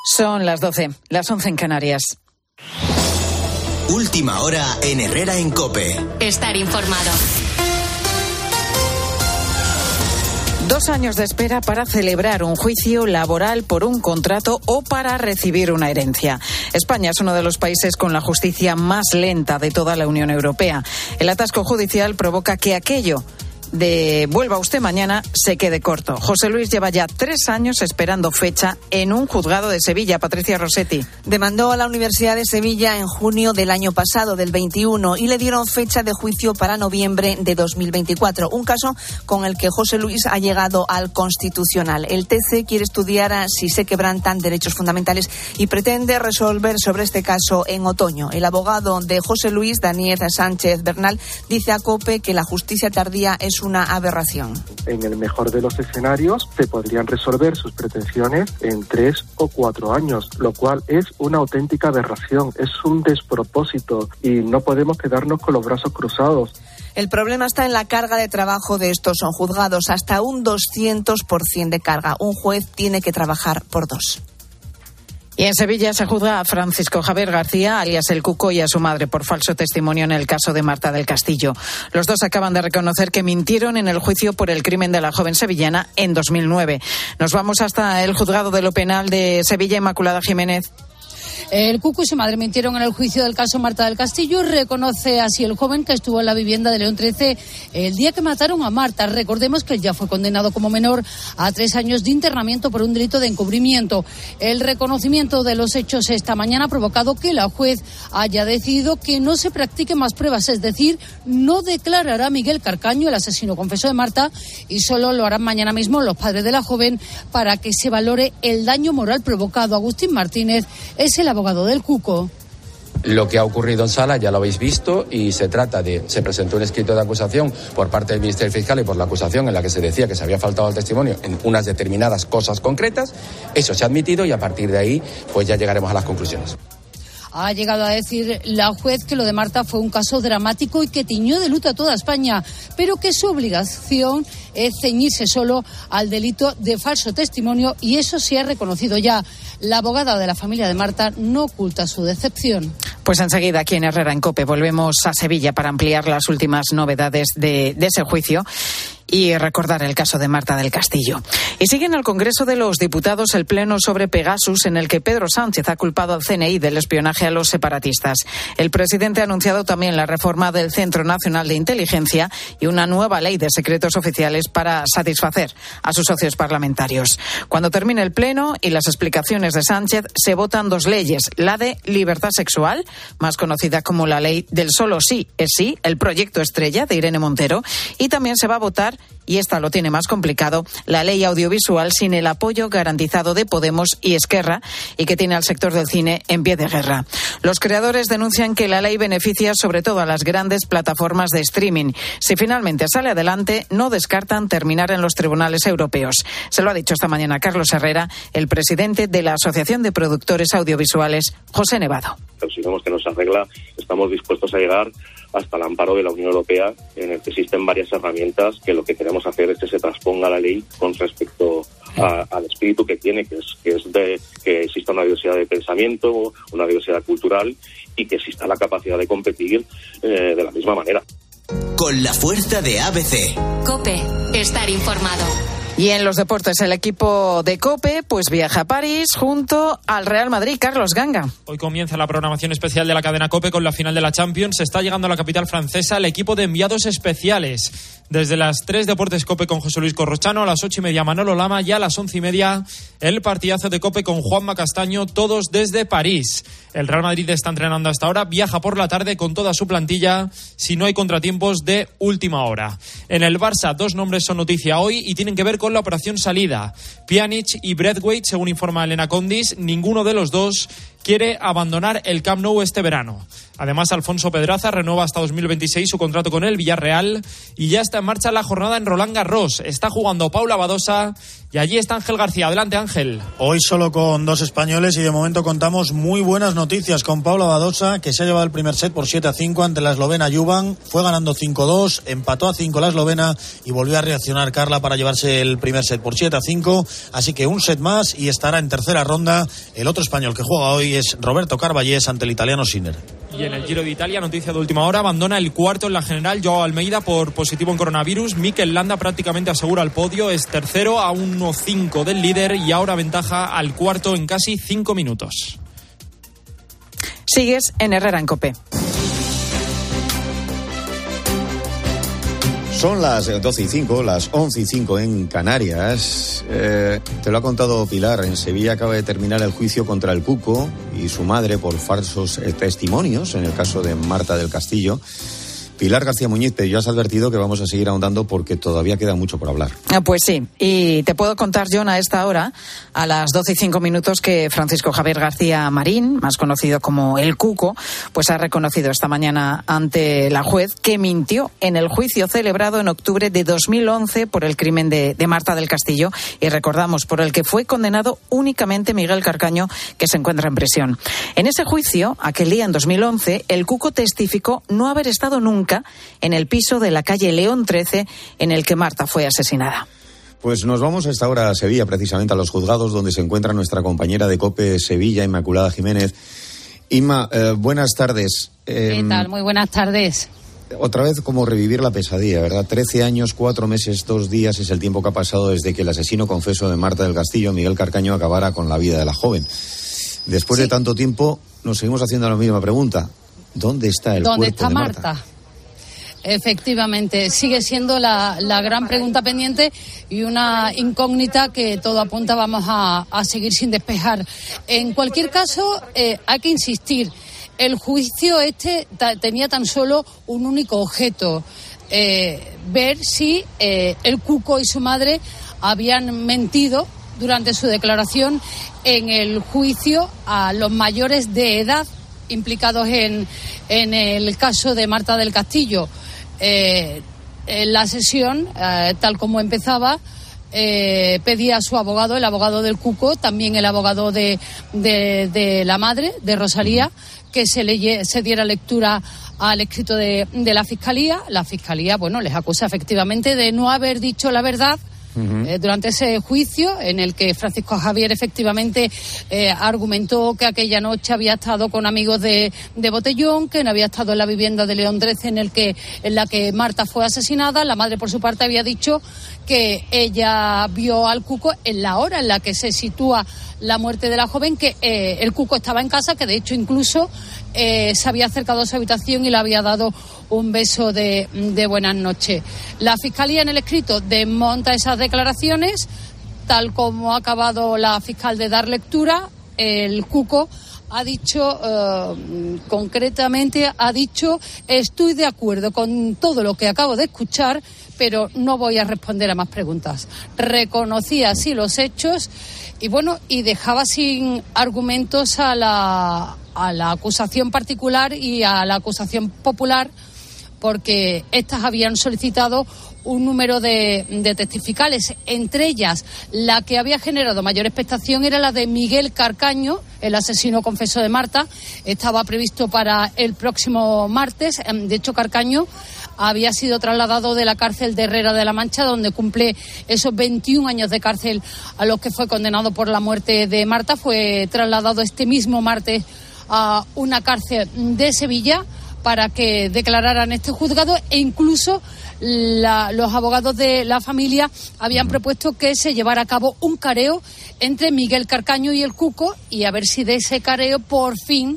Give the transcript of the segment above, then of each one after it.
Son las 12, las 11 en Canarias. Última hora en Herrera en COPE. Estar informado. 2 años de espera para celebrar un juicio laboral por un contrato o para recibir una herencia. España es uno de los países con la justicia más lenta de toda la Unión Europea. El atasco judicial provoca que aquello de vuelva usted mañana se quede corto. José Luis lleva ya 3 años esperando fecha en un juzgado de Sevilla. Patricia Rossetti. Demandó a la Universidad de Sevilla en junio del año pasado, del 21, y le dieron fecha de juicio para noviembre de 2024. Un caso con el que José Luis ha llegado al Constitucional. El TC quiere estudiar si se quebrantan derechos fundamentales y pretende resolver sobre este caso en otoño. El abogado de José Luis, Daniel Sánchez Bernal, dice a COPE que la justicia tardía es una aberración. En el mejor de los escenarios se podrían resolver sus pretensiones en 3 o 4 años, lo cual es una auténtica aberración, es un despropósito y no podemos quedarnos con los brazos cruzados. El problema está en la carga de trabajo de estos juzgados, hasta un 200% de carga. Un juez tiene que trabajar por 2. Y en Sevilla se juzga a Francisco Javier García, alias El Cuco, y a su madre por falso testimonio en el caso de Marta del Castillo. Los dos acaban de reconocer que mintieron en el juicio por el crimen de la joven sevillana en 2009. Nos vamos hasta el juzgado de lo penal de Sevilla. Inmaculada Jiménez. El Cuco y su madre mintieron en el juicio del caso Marta del Castillo. Reconoce así el joven que estuvo en la vivienda de León 13 el día que mataron a Marta. Recordemos que él ya fue condenado como menor a 3 años de internamiento por un delito de encubrimiento. El reconocimiento de los hechos esta mañana ha provocado que la juez haya decidido que no se practiquen más pruebas, es decir, no declarará a Miguel Carcaño, el asesino confeso de Marta, y solo lo harán mañana mismo los padres de la joven para que se valore el daño moral provocado. Agustín Martínez es el abogado del Cuco. Lo que ha ocurrido en sala ya lo habéis visto y se presentó un escrito de acusación por parte del Ministerio Fiscal y por la acusación en la que se decía que se había faltado al testimonio en unas determinadas cosas concretas. Eso se ha admitido y a partir de ahí pues ya llegaremos a las conclusiones. Ha llegado a decir la juez que lo de Marta fue un caso dramático y que tiñó de luto a toda España, pero que su obligación es ceñirse solo al delito de falso testimonio y eso se ha reconocido ya. La abogada de la familia de Marta no oculta su decepción. Pues enseguida aquí en Herrera en COPE volvemos a Sevilla para ampliar las últimas novedades de ese juicio y recordar el caso de Marta del Castillo. Y sigue en el Congreso de los Diputados el pleno sobre Pegasus, en el que Pedro Sánchez ha culpado al CNI del espionaje a los separatistas. El presidente ha anunciado también la reforma del Centro Nacional de Inteligencia y una nueva ley de secretos oficiales para satisfacer a sus socios parlamentarios. Cuando termine el pleno y las explicaciones de Sánchez, se votan 2 leyes. La de libertad sexual, más conocida como la ley del solo sí es sí, el proyecto estrella de Irene Montero, y también se va a votar, y esta lo tiene más complicado, la ley audiovisual sin el apoyo garantizado de Podemos y Esquerra y que tiene al sector del cine en pie de guerra. Los creadores denuncian que la ley beneficia sobre todo a las grandes plataformas de streaming. Si finalmente sale adelante, no descartan terminar en los tribunales europeos. Se lo ha dicho esta mañana Carlos Herrera, el presidente de la Asociación de Productores Audiovisuales, José Nevado. Si vemos que no se arregla, estamos dispuestos a llegar hasta el amparo de la Unión Europea, en el que existen varias herramientas que lo que queremos hacer es que se transponga la ley con respecto al espíritu que tiene, que es de que exista una diversidad de pensamiento, una diversidad cultural y que exista la capacidad de competir de la misma manera. Con la fuerza de ABC. COPE, estar informado. Y en los deportes, el equipo de COPE pues viaja a París junto al Real Madrid. Carlos Ganga. Hoy comienza la programación especial de la cadena COPE con la final de la Champions. Está llegando a la capital francesa el equipo de enviados especiales. Desde las 3 Deportes COPE con José Luis Corrochano, a las 8:30 Manolo Lama y a las 11:30 el partidazo de COPE con Juanma Castaño, todos desde París. El Real Madrid está entrenando hasta ahora, viaja por la tarde con toda su plantilla si no hay contratiempos de última hora. En el Barça, 2 nombres son noticia hoy y tienen que ver con la operación salida. Pjanic y Braithwaite, según informa Elena Condis, ninguno de los dos quiere abandonar el Camp Nou este verano. Además, Alfonso Pedraza renueva hasta 2026 su contrato con el Villarreal y ya está en marcha la jornada en Roland Garros. Está jugando Paula Badosa y allí está Ángel García. Adelante, Ángel. Hoy solo con 2 españoles y de momento contamos muy buenas noticias con Paula Badosa, que se ha llevado el primer set por 7-5 ante la eslovena Juvan. Fue ganando 5-2, empató a 5 la eslovena y volvió a reaccionar Carla para llevarse el primer set por 7-5. Así que un set más y estará en tercera ronda. El otro español que juega hoy es Roberto Carballés ante el italiano Sinner. Y en el Giro de Italia, noticia de última hora, abandona el cuarto en la general Joao Almeida por positivo en coronavirus. Mikel Landa prácticamente asegura el podio, es tercero a 1.5 del líder y ahora ventaja al cuarto en casi 5 minutos. Sigues en Herrera en COPE. Son las 12:05, las 11:05 en Canarias. Te lo ha contado Pilar. En Sevilla acaba de terminar el juicio contra el Cuco y su madre por falsos testimonios en el caso de Marta del Castillo. Pilar García Muñiz, pero ya has advertido que vamos a seguir ahondando porque todavía queda mucho por hablar. Pues sí, y te puedo contar, John, a esta hora, a las 12:05, que Francisco Javier García Marín, más conocido como el Cuco, pues ha reconocido esta mañana ante la juez que mintió en el juicio celebrado en octubre de 2011 por el crimen de Marta del Castillo, y recordamos, por el que fue condenado únicamente Miguel Carcaño, que se encuentra en prisión. En ese juicio, aquel día en 2011, el Cuco testificó no haber estado nunca en el piso de la calle León 13 en el que Marta fue asesinada. Pues nos vamos a esta hora a Sevilla, precisamente a los juzgados, donde se encuentra nuestra compañera de COPE Sevilla, Inmaculada Jiménez. Inma, buenas tardes. ¿Qué tal? Muy buenas tardes. Otra vez como revivir la pesadilla, ¿verdad? 13 años, 4 meses, 2 días es el tiempo que ha pasado desde que el asesino confeso de Marta del Castillo, Miguel Carcaño, acabara con la vida de la joven. Después de tanto tiempo, nos seguimos haciendo la misma pregunta. ¿Dónde está el cuerpo de Marta? ¿Dónde está Marta? Efectivamente, sigue siendo la gran pregunta pendiente y una incógnita que todo apunta vamos a seguir sin despejar. En cualquier caso, hay que insistir, el juicio tenía tan solo un único objeto, ver si el Cuco y su madre habían mentido durante su declaración en el juicio a los mayores de edad implicados en el caso de Marta del Castillo. La sesión, tal como empezaba, pedía a su abogado, el abogado del Cuco, también el abogado de la madre, de Rosalía, que se diera lectura al escrito de la Fiscalía. La Fiscalía, les acusa efectivamente de no haber dicho la verdad durante ese juicio, en el que Francisco Javier efectivamente argumentó que aquella noche había estado con amigos de botellón, que no había estado en la vivienda de León 13 en la que Marta fue asesinada. La madre, por su parte, había dicho que ella vio al Cuco en la hora en la que se sitúa la muerte de la joven, que el Cuco estaba en casa, que de hecho incluso se había acercado a su habitación y le había dado un beso de buenas noches. La Fiscalía, en el escrito, desmonta esas declaraciones, tal como ha acabado la fiscal de dar lectura. El Cuco ha dicho, concretamente, estoy de acuerdo con todo lo que acabo de escuchar, pero no voy a responder a más preguntas. Reconocía así los hechos y dejaba sin argumentos a la acusación particular y a la acusación popular, porque estas habían solicitado un número de testificales. Entre ellas, la que había generado mayor expectación era la de Miguel Carcaño, el asesino confeso de Marta. Estaba previsto para el próximo martes. De hecho, Carcaño había sido trasladado de la cárcel de Herrera de la Mancha, donde cumple esos 21 años de cárcel a los que fue condenado por la muerte de Marta. Fue trasladado este mismo martes a una cárcel de Sevilla para que declararan este juzgado, e incluso los abogados de la familia habían propuesto que se llevara a cabo un careo entre Miguel Carcaño y el Cuco, y a ver si de ese careo por fin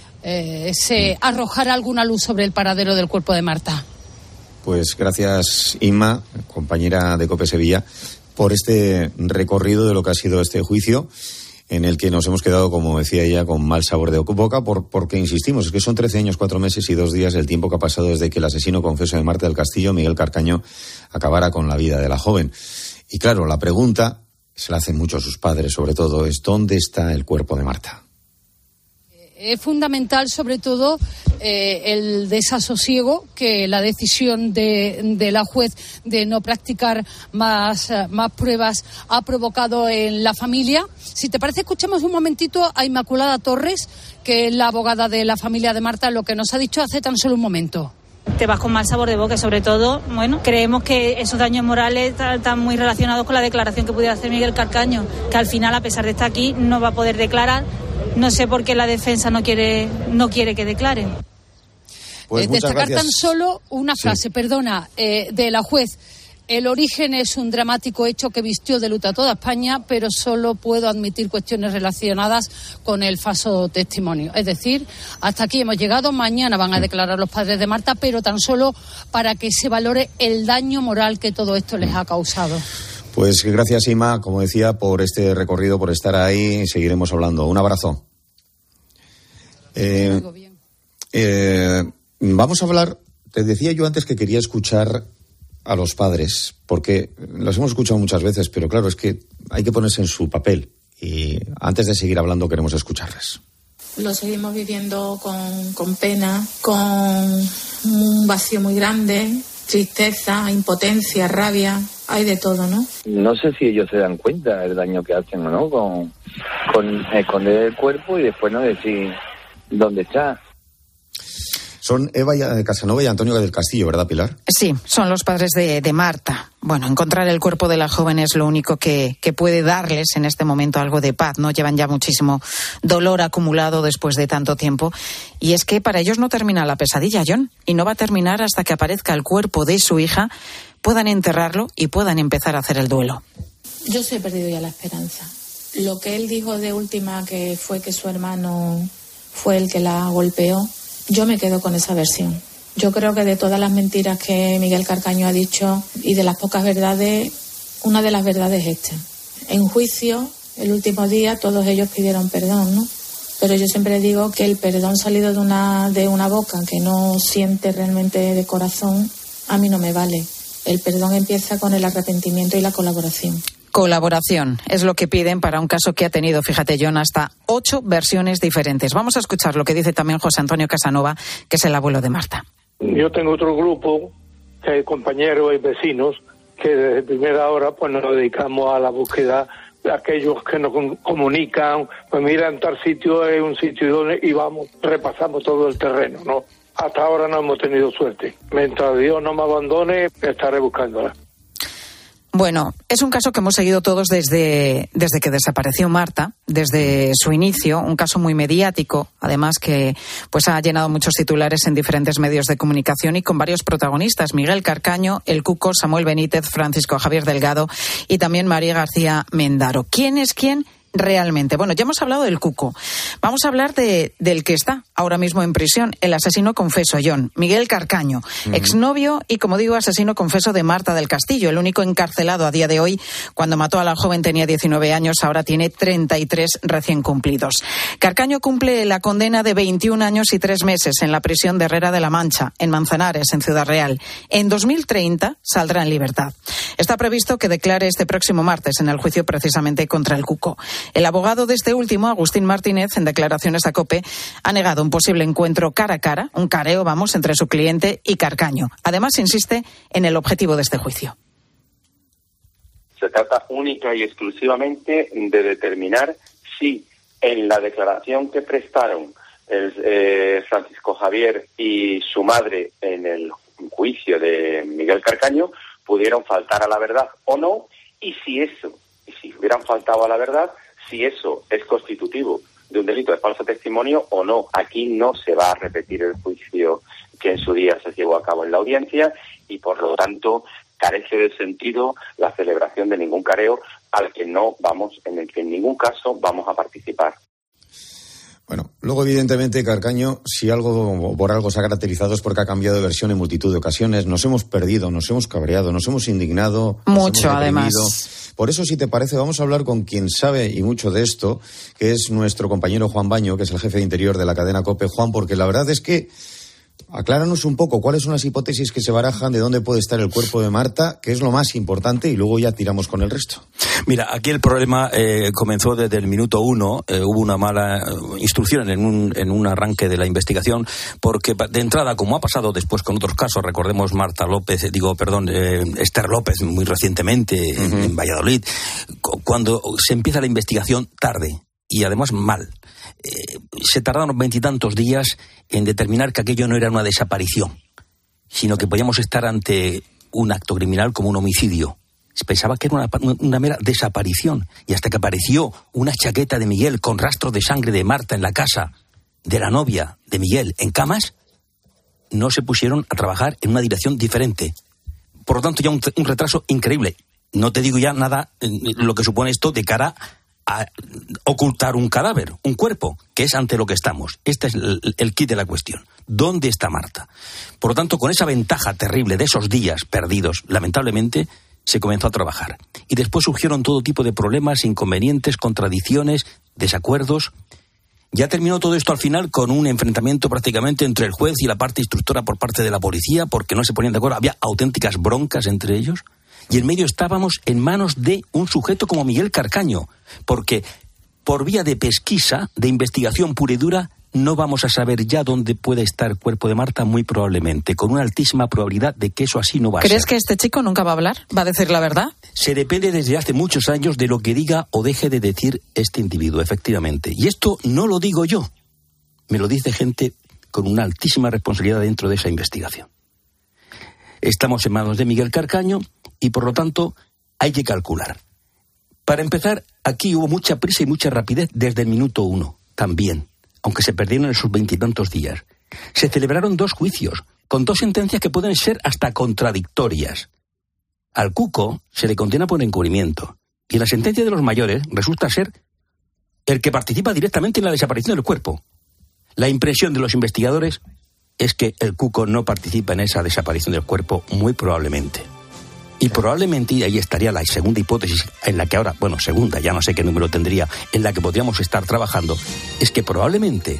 se arrojara alguna luz sobre el paradero del cuerpo de Marta. Pues gracias, Inma, compañera de COPE Sevilla, por este recorrido de lo que ha sido este juicio, en el que nos hemos quedado, como decía ella, con mal sabor de boca, porque insistimos, es que son 13 años, 4 meses y 2 días el tiempo que ha pasado desde que el asesino confeso de Marta del Castillo, Miguel Carcaño, acabara con la vida de la joven. Y claro, la pregunta, se la hacen mucho sus padres sobre todo, es ¿dónde está el cuerpo de Marta? Es fundamental, sobre todo, el desasosiego que la decisión de la juez de no practicar más pruebas ha provocado en la familia. Si te parece, escuchemos un momentito a Inmaculada Torres, que es la abogada de la familia de Marta, lo que nos ha dicho hace tan solo un momento. Te vas con mal sabor de boca y, sobre todo, creemos que esos daños morales están muy relacionados con la declaración que pudiera hacer Miguel Carcaño, que al final, a pesar de estar aquí, no va a poder declarar. No sé por qué la defensa no quiere que declaren. Pues destacar tan solo una frase, de la juez. El origen es un dramático hecho que vistió de luto a toda España, pero solo puedo admitir cuestiones relacionadas con el falso testimonio. Es decir, hasta aquí hemos llegado. Mañana van a declarar los padres de Marta, pero tan solo para que se valore el daño moral que todo esto les ha causado. Pues gracias, Ima, como decía, por este recorrido, por estar ahí. Seguiremos hablando. Un abrazo. Vamos a hablar, te decía yo antes que quería escuchar a los padres, porque los hemos escuchado muchas veces, pero claro, es que hay que ponerse en su papel. Y antes de seguir hablando, queremos escucharles. Lo seguimos viviendo con pena, con un vacío muy grande, tristeza, impotencia, rabia, hay de todo, ¿no? No sé si ellos se dan cuenta del daño que hacen o no con esconder el cuerpo y después no decir dónde está. Son Eva Casanova y Antonio del Castillo, ¿verdad, Pilar? Sí, son los padres de Marta. Bueno, encontrar el cuerpo de la joven es lo único que puede darles en este momento algo de paz, ¿no? Llevan ya muchísimo dolor acumulado después de tanto tiempo. Y es que para ellos no termina la pesadilla, John, y no va a terminar hasta que aparezca el cuerpo de su hija, puedan enterrarlo y puedan empezar a hacer el duelo. Yo sí he perdido ya la esperanza. Lo que él dijo de última, que fue que su hermano fue el que la golpeó, yo me quedo con esa versión. Yo creo que de todas las mentiras que Miguel Carcaño ha dicho y de las pocas verdades, una de las verdades es esta. En juicio, el último día, todos ellos pidieron perdón, ¿no? Pero yo siempre digo que el perdón salido de una boca que no siente realmente de corazón, a mí no me vale. El perdón empieza con el arrepentimiento y la colaboración. Colaboración es lo que piden para un caso que ha tenido, fíjate, John, hasta 8 versiones diferentes. Vamos a escuchar lo que dice también José Antonio Casanova, que es el abuelo de Marta. Yo tengo otro grupo, compañeros y vecinos, que desde primera hora pues nos dedicamos a la búsqueda de aquellos que nos comunican, pues mira, en tal sitio es un sitio donde y vamos, repasamos todo el terreno, ¿no? Hasta ahora no hemos tenido suerte. Mientras Dios no me abandone, estaré buscándola. Bueno, es un caso que hemos seguido todos desde que desapareció Marta, desde su inicio, un caso muy mediático, además que pues ha llenado muchos titulares en diferentes medios de comunicación y con varios protagonistas: Miguel Carcaño, el Cuco, Samuel Benítez, Francisco Javier Delgado y también María García Mendaro. ¿Quién es quién? Realmente. Bueno, ya hemos hablado del Cuco. Vamos a hablar del que está ahora mismo en prisión, el asesino confeso, John, Miguel Carcaño, exnovio y, como digo, asesino confeso de Marta del Castillo, el único encarcelado a día de hoy. Cuando mató a la joven tenía 19 años, ahora tiene 33 recién cumplidos. Carcaño cumple la condena de 21 años y 3 meses en la prisión de Herrera de la Mancha, en Manzanares, en Ciudad Real. En 2030 saldrá en libertad. Está previsto que declare este próximo martes en el juicio precisamente contra el Cuco. El abogado de este último, Agustín Martínez, en declaraciones a COPE, ha negado un posible encuentro cara a cara, un careo, entre su cliente y Carcaño. Además, insiste en el objetivo de este juicio. Se trata única y exclusivamente de determinar si en la declaración que prestaron Francisco Javier y su madre en el juicio de Miguel Carcaño pudieron faltar a la verdad o no, y si hubieran faltado a la verdad, si eso es constitutivo de un delito de falso testimonio o no. Aquí no se va a repetir el juicio que en su día se llevó a cabo en la audiencia y, por lo tanto, carece de sentido la celebración de ningún careo en el que en ningún caso vamos a participar. Bueno, luego evidentemente Carcaño, si por algo se ha caracterizado es porque ha cambiado de versión en multitud de ocasiones. Nos hemos perdido, nos hemos cabreado, nos hemos indignado. Mucho, además. Por eso, si te parece, vamos a hablar con quien sabe y mucho de esto, que es nuestro compañero Juan Baño, que es el jefe de Interior de la cadena COPE. Juan, porque la verdad es que Acláranos un poco cuáles son las hipótesis que se barajan de dónde puede estar el cuerpo de Marta, que es lo más importante, y luego ya tiramos con el resto. Mira, aquí el problema comenzó desde el minuto 1. Hubo una mala instrucción en un arranque de la investigación, porque de entrada, como ha pasado después con otros casos, recordemos Esther López muy recientemente en Valladolid, cuando se empieza la investigación tarde y además mal. Se tardaron 20 y tantos días en determinar que aquello no era una desaparición, sino que podíamos estar ante un acto criminal como un homicidio. Se pensaba que era una mera desaparición, y hasta que apareció una chaqueta de Miguel con rastros de sangre de Marta en la casa de la novia de Miguel en camas, no se pusieron a trabajar en una dirección diferente. Por lo tanto, ya un retraso increíble. No te digo ya nada lo que supone esto de cara a ocultar un cadáver, un cuerpo, que es ante lo que estamos. Este es el quid de la cuestión. ¿Dónde está Marta? Por lo tanto, con esa ventaja terrible de esos días perdidos, lamentablemente, se comenzó a trabajar. Y después surgieron todo tipo de problemas, inconvenientes, contradicciones, desacuerdos. Ya terminó todo esto al final con un enfrentamiento prácticamente entre el juez y la parte instructora por parte de la policía, porque no se ponían de acuerdo. Había auténticas broncas entre ellos. Y en medio estábamos en manos de un sujeto como Miguel Carcaño, porque por vía de pesquisa, de investigación pura y dura, no vamos a saber ya dónde puede estar el cuerpo de Marta, muy probablemente, con una altísima probabilidad de que eso así no va a ser. ¿Crees que este chico nunca va a hablar? ¿Va a decir la verdad? Se depende desde hace muchos años de lo que diga o deje de decir este individuo, efectivamente. Y esto no lo digo yo, me lo dice gente con una altísima responsabilidad dentro de esa investigación. Estamos en manos de Miguel Carcaño y, por lo tanto, hay que calcular. Para empezar, aquí hubo mucha prisa y mucha rapidez desde el minuto 1, también, aunque se perdieron esos 20 y tantos días. Se celebraron 2 juicios, con 2 sentencias que pueden ser hasta contradictorias. Al Cuco se le condena por encubrimiento, y la sentencia de los mayores resulta ser el que participa directamente en la desaparición del cuerpo. La impresión de los investigadores es que el Cuco no participa en esa desaparición del cuerpo, muy probablemente. Y probablemente, y ahí estaría la segunda hipótesis, en la que ahora, segunda, ya no sé qué número tendría, en la que podríamos estar trabajando, es que probablemente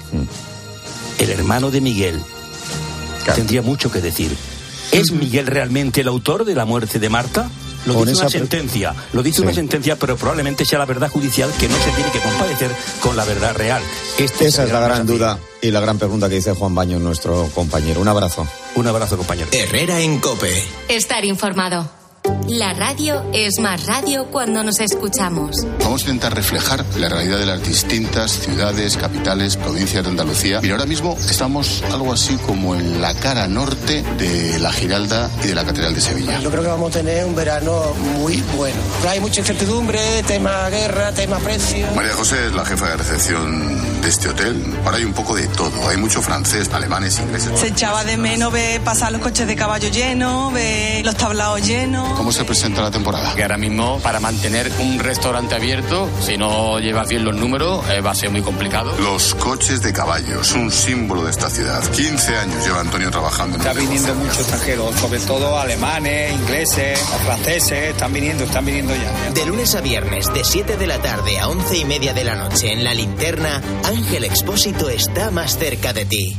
el hermano de Miguel tendría mucho que decir. ¿Es Miguel realmente el autor de la muerte de Marta? Lo dice una sentencia, pero probablemente sea la verdad judicial, que no se tiene que compadecer con la verdad real. Esa es la gran duda y la gran pregunta que dice Juan Baños, nuestro compañero. Un abrazo. Un abrazo, compañero. Herrera en COPE. Estar informado. La radio es más radio cuando nos escuchamos. Vamos a intentar reflejar la realidad de las distintas ciudades, capitales, provincias de Andalucía. Mira, ahora mismo estamos algo así como en la cara norte de la Giralda y de la Catedral de Sevilla. Yo creo que vamos a tener un verano muy bueno. Hay mucha incertidumbre, tema guerra, tema precio. María José es la jefa de recepción de este hotel. Ahora hay un poco de todo. Hay mucho francés, alemanes, ingleses. Se echaba de menos ver pasar los coches de caballo llenos, ver los tablaos llenos. ¿Cómo se presenta la temporada? Que ahora mismo, para mantener un restaurante abierto, si no llevas bien los números, va a ser muy complicado. Los coches de caballos, un símbolo de esta ciudad. 15 años lleva Antonio trabajando en Está viniendo muchos extranjeros, sobre todo alemanes, ingleses, franceses, están viniendo ya. De lunes a viernes, de 7 de la tarde a 11:30 de la noche, en La Linterna, Ángel Expósito está más cerca de ti.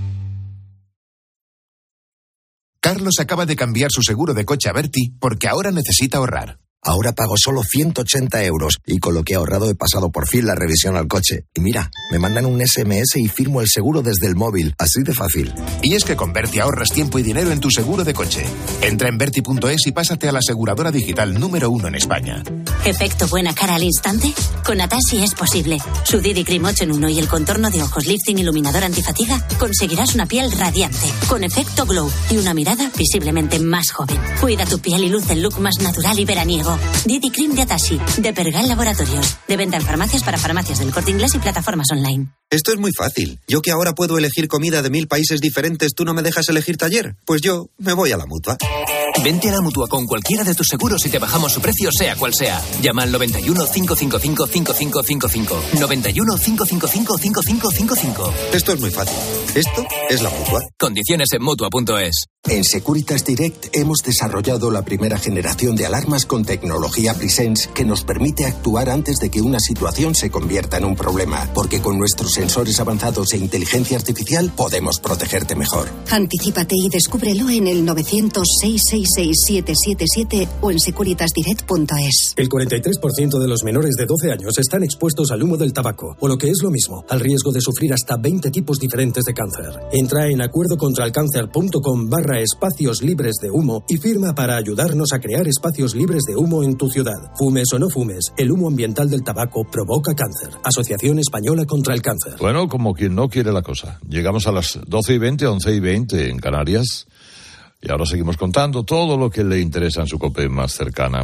Carlos acaba de cambiar su seguro de coche a Berti porque ahora necesita ahorrar. Ahora pago solo 180 euros y con lo que he ahorrado he pasado por fin la revisión al coche. Y mira, me mandan un SMS y firmo el seguro desde el móvil, así de fácil. Y es que con Berti ahorras tiempo y dinero en tu seguro de coche. Entra en Berti.es y pásate a la aseguradora digital número 1 en España. ¿Efecto buena cara al instante? Con Atasi es posible. Su Didi Cream 8 en 1 y el contorno de ojos lifting iluminador antifatiga conseguirás una piel radiante, con efecto glow y una mirada visiblemente más joven. Cuida tu piel y luce el look más natural y veraniego. Didi Cream de Atasi, de Pergal Laboratorios. De venta en farmacias para farmacias del Corte Inglés y plataformas online. Esto es muy fácil. Yo que ahora puedo elegir comida de 1000 países diferentes, ¿tú no me dejas elegir taller? Pues yo me voy a la Mutua. Vente a la Mutua con cualquiera de tus seguros y te bajamos su precio, sea cual sea. Llama al 91 555 5555. 91 555 5555. Esto es muy fácil. Esto es la Mutua. Condiciones en Mutua.es. En Securitas Direct hemos desarrollado la primera generación de alarmas con tecnología Presence que nos permite actuar antes de que una situación se convierta en un problema, porque con nuestros sensores avanzados e inteligencia artificial podemos protegerte mejor. Anticípate y descúbrelo en el 900-666-777 o en securitasdirect.es. El 43% de los menores de 12 años están expuestos al humo del tabaco, o lo que es lo mismo, al riesgo de sufrir hasta 20 tipos diferentes de cáncer. Entra en acuerdocontralcáncer.com/espacios libres de humo y firma para ayudarnos a crear espacios libres de humo en tu ciudad. Fumes o no fumes, el humo ambiental del tabaco provoca cáncer. Asociación Española contra el Cáncer. Bueno, como quien no quiere la cosa. Llegamos a las 12:20, 11:20 en Canarias. Y ahora seguimos contando todo lo que le interesa en su COPE más cercana.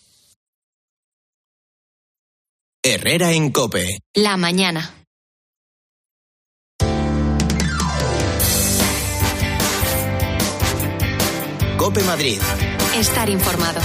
Herrera en COPE. La mañana. COPE Madrid. Estar informado.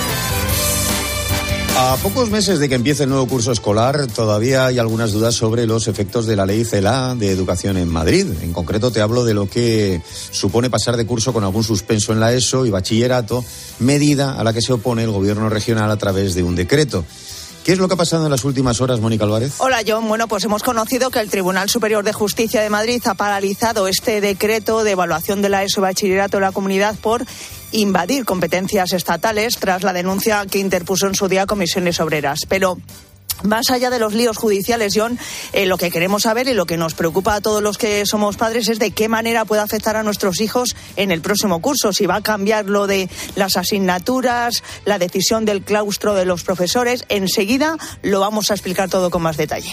A pocos meses de que empiece el nuevo curso escolar, todavía hay algunas dudas sobre los efectos de la ley CELA de educación en Madrid. En concreto te hablo de lo que supone pasar de curso con algún suspenso en la ESO y bachillerato, medida a la que se opone el gobierno regional a través de un decreto. ¿Qué es lo que ha pasado en las últimas horas, Mónica Álvarez? Hola, John. Bueno, pues hemos conocido que el Tribunal Superior de Justicia de Madrid ha paralizado este decreto de evaluación de la ESO y bachillerato de la comunidad por invadir competencias estatales tras la denuncia que interpuso en su día Comisiones Obreras. Pero más allá de los líos judiciales, John, lo que queremos saber y lo que nos preocupa a todos los que somos padres es de qué manera puede afectar a nuestros hijos en el próximo curso. Si va a cambiar lo de las asignaturas, la decisión del claustro de los profesores. Enseguida lo vamos a explicar todo con más detalle.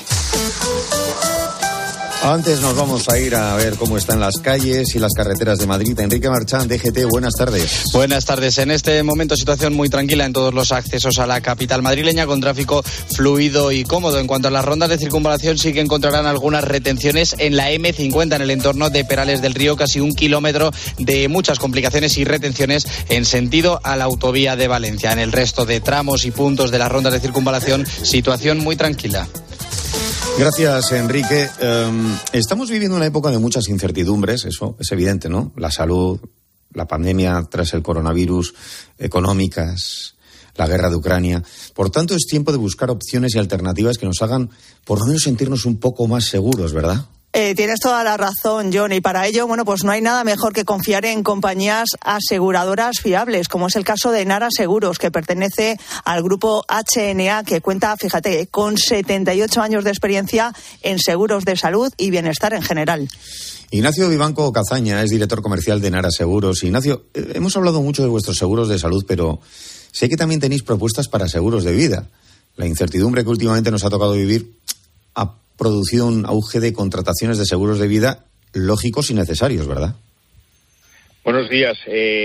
Antes nos vamos a ir a ver cómo están las calles y las carreteras de Madrid. Enrique Marchán, DGT, buenas tardes. Buenas tardes. En este momento situación muy tranquila en todos los accesos a la capital madrileña, con tráfico fluido y cómodo. En cuanto a las rondas de circunvalación, sí que encontrarán algunas retenciones en la M50, en el entorno de Perales del Río, casi 1 kilómetro de muchas complicaciones y retenciones en sentido a la autovía de Valencia. En el resto de tramos y puntos de las rondas de circunvalación, situación muy tranquila. Gracias, Enrique. Estamos viviendo una época de muchas incertidumbres, eso es evidente, ¿no? La salud, la pandemia tras el coronavirus, económicas, la guerra de Ucrania. Por tanto, es tiempo de buscar opciones y alternativas que nos hagan, por lo menos, sentirnos un poco más seguros, ¿verdad? Tienes toda la razón, John, y para ello, bueno, pues no hay nada mejor que confiar en compañías aseguradoras fiables, como es el caso de Nara Seguros, que pertenece al grupo HNA, que cuenta, fíjate, con 78 años de experiencia en seguros de salud y bienestar en general. Ignacio Vivanco Cazaña es director comercial de Nara Seguros. Ignacio, hemos hablado mucho de vuestros seguros de salud, pero sé que también tenéis propuestas para seguros de vida. La incertidumbre que últimamente nos ha tocado vivir ha producido un auge de contrataciones de seguros de vida lógicos y necesarios, ¿verdad? Buenos días.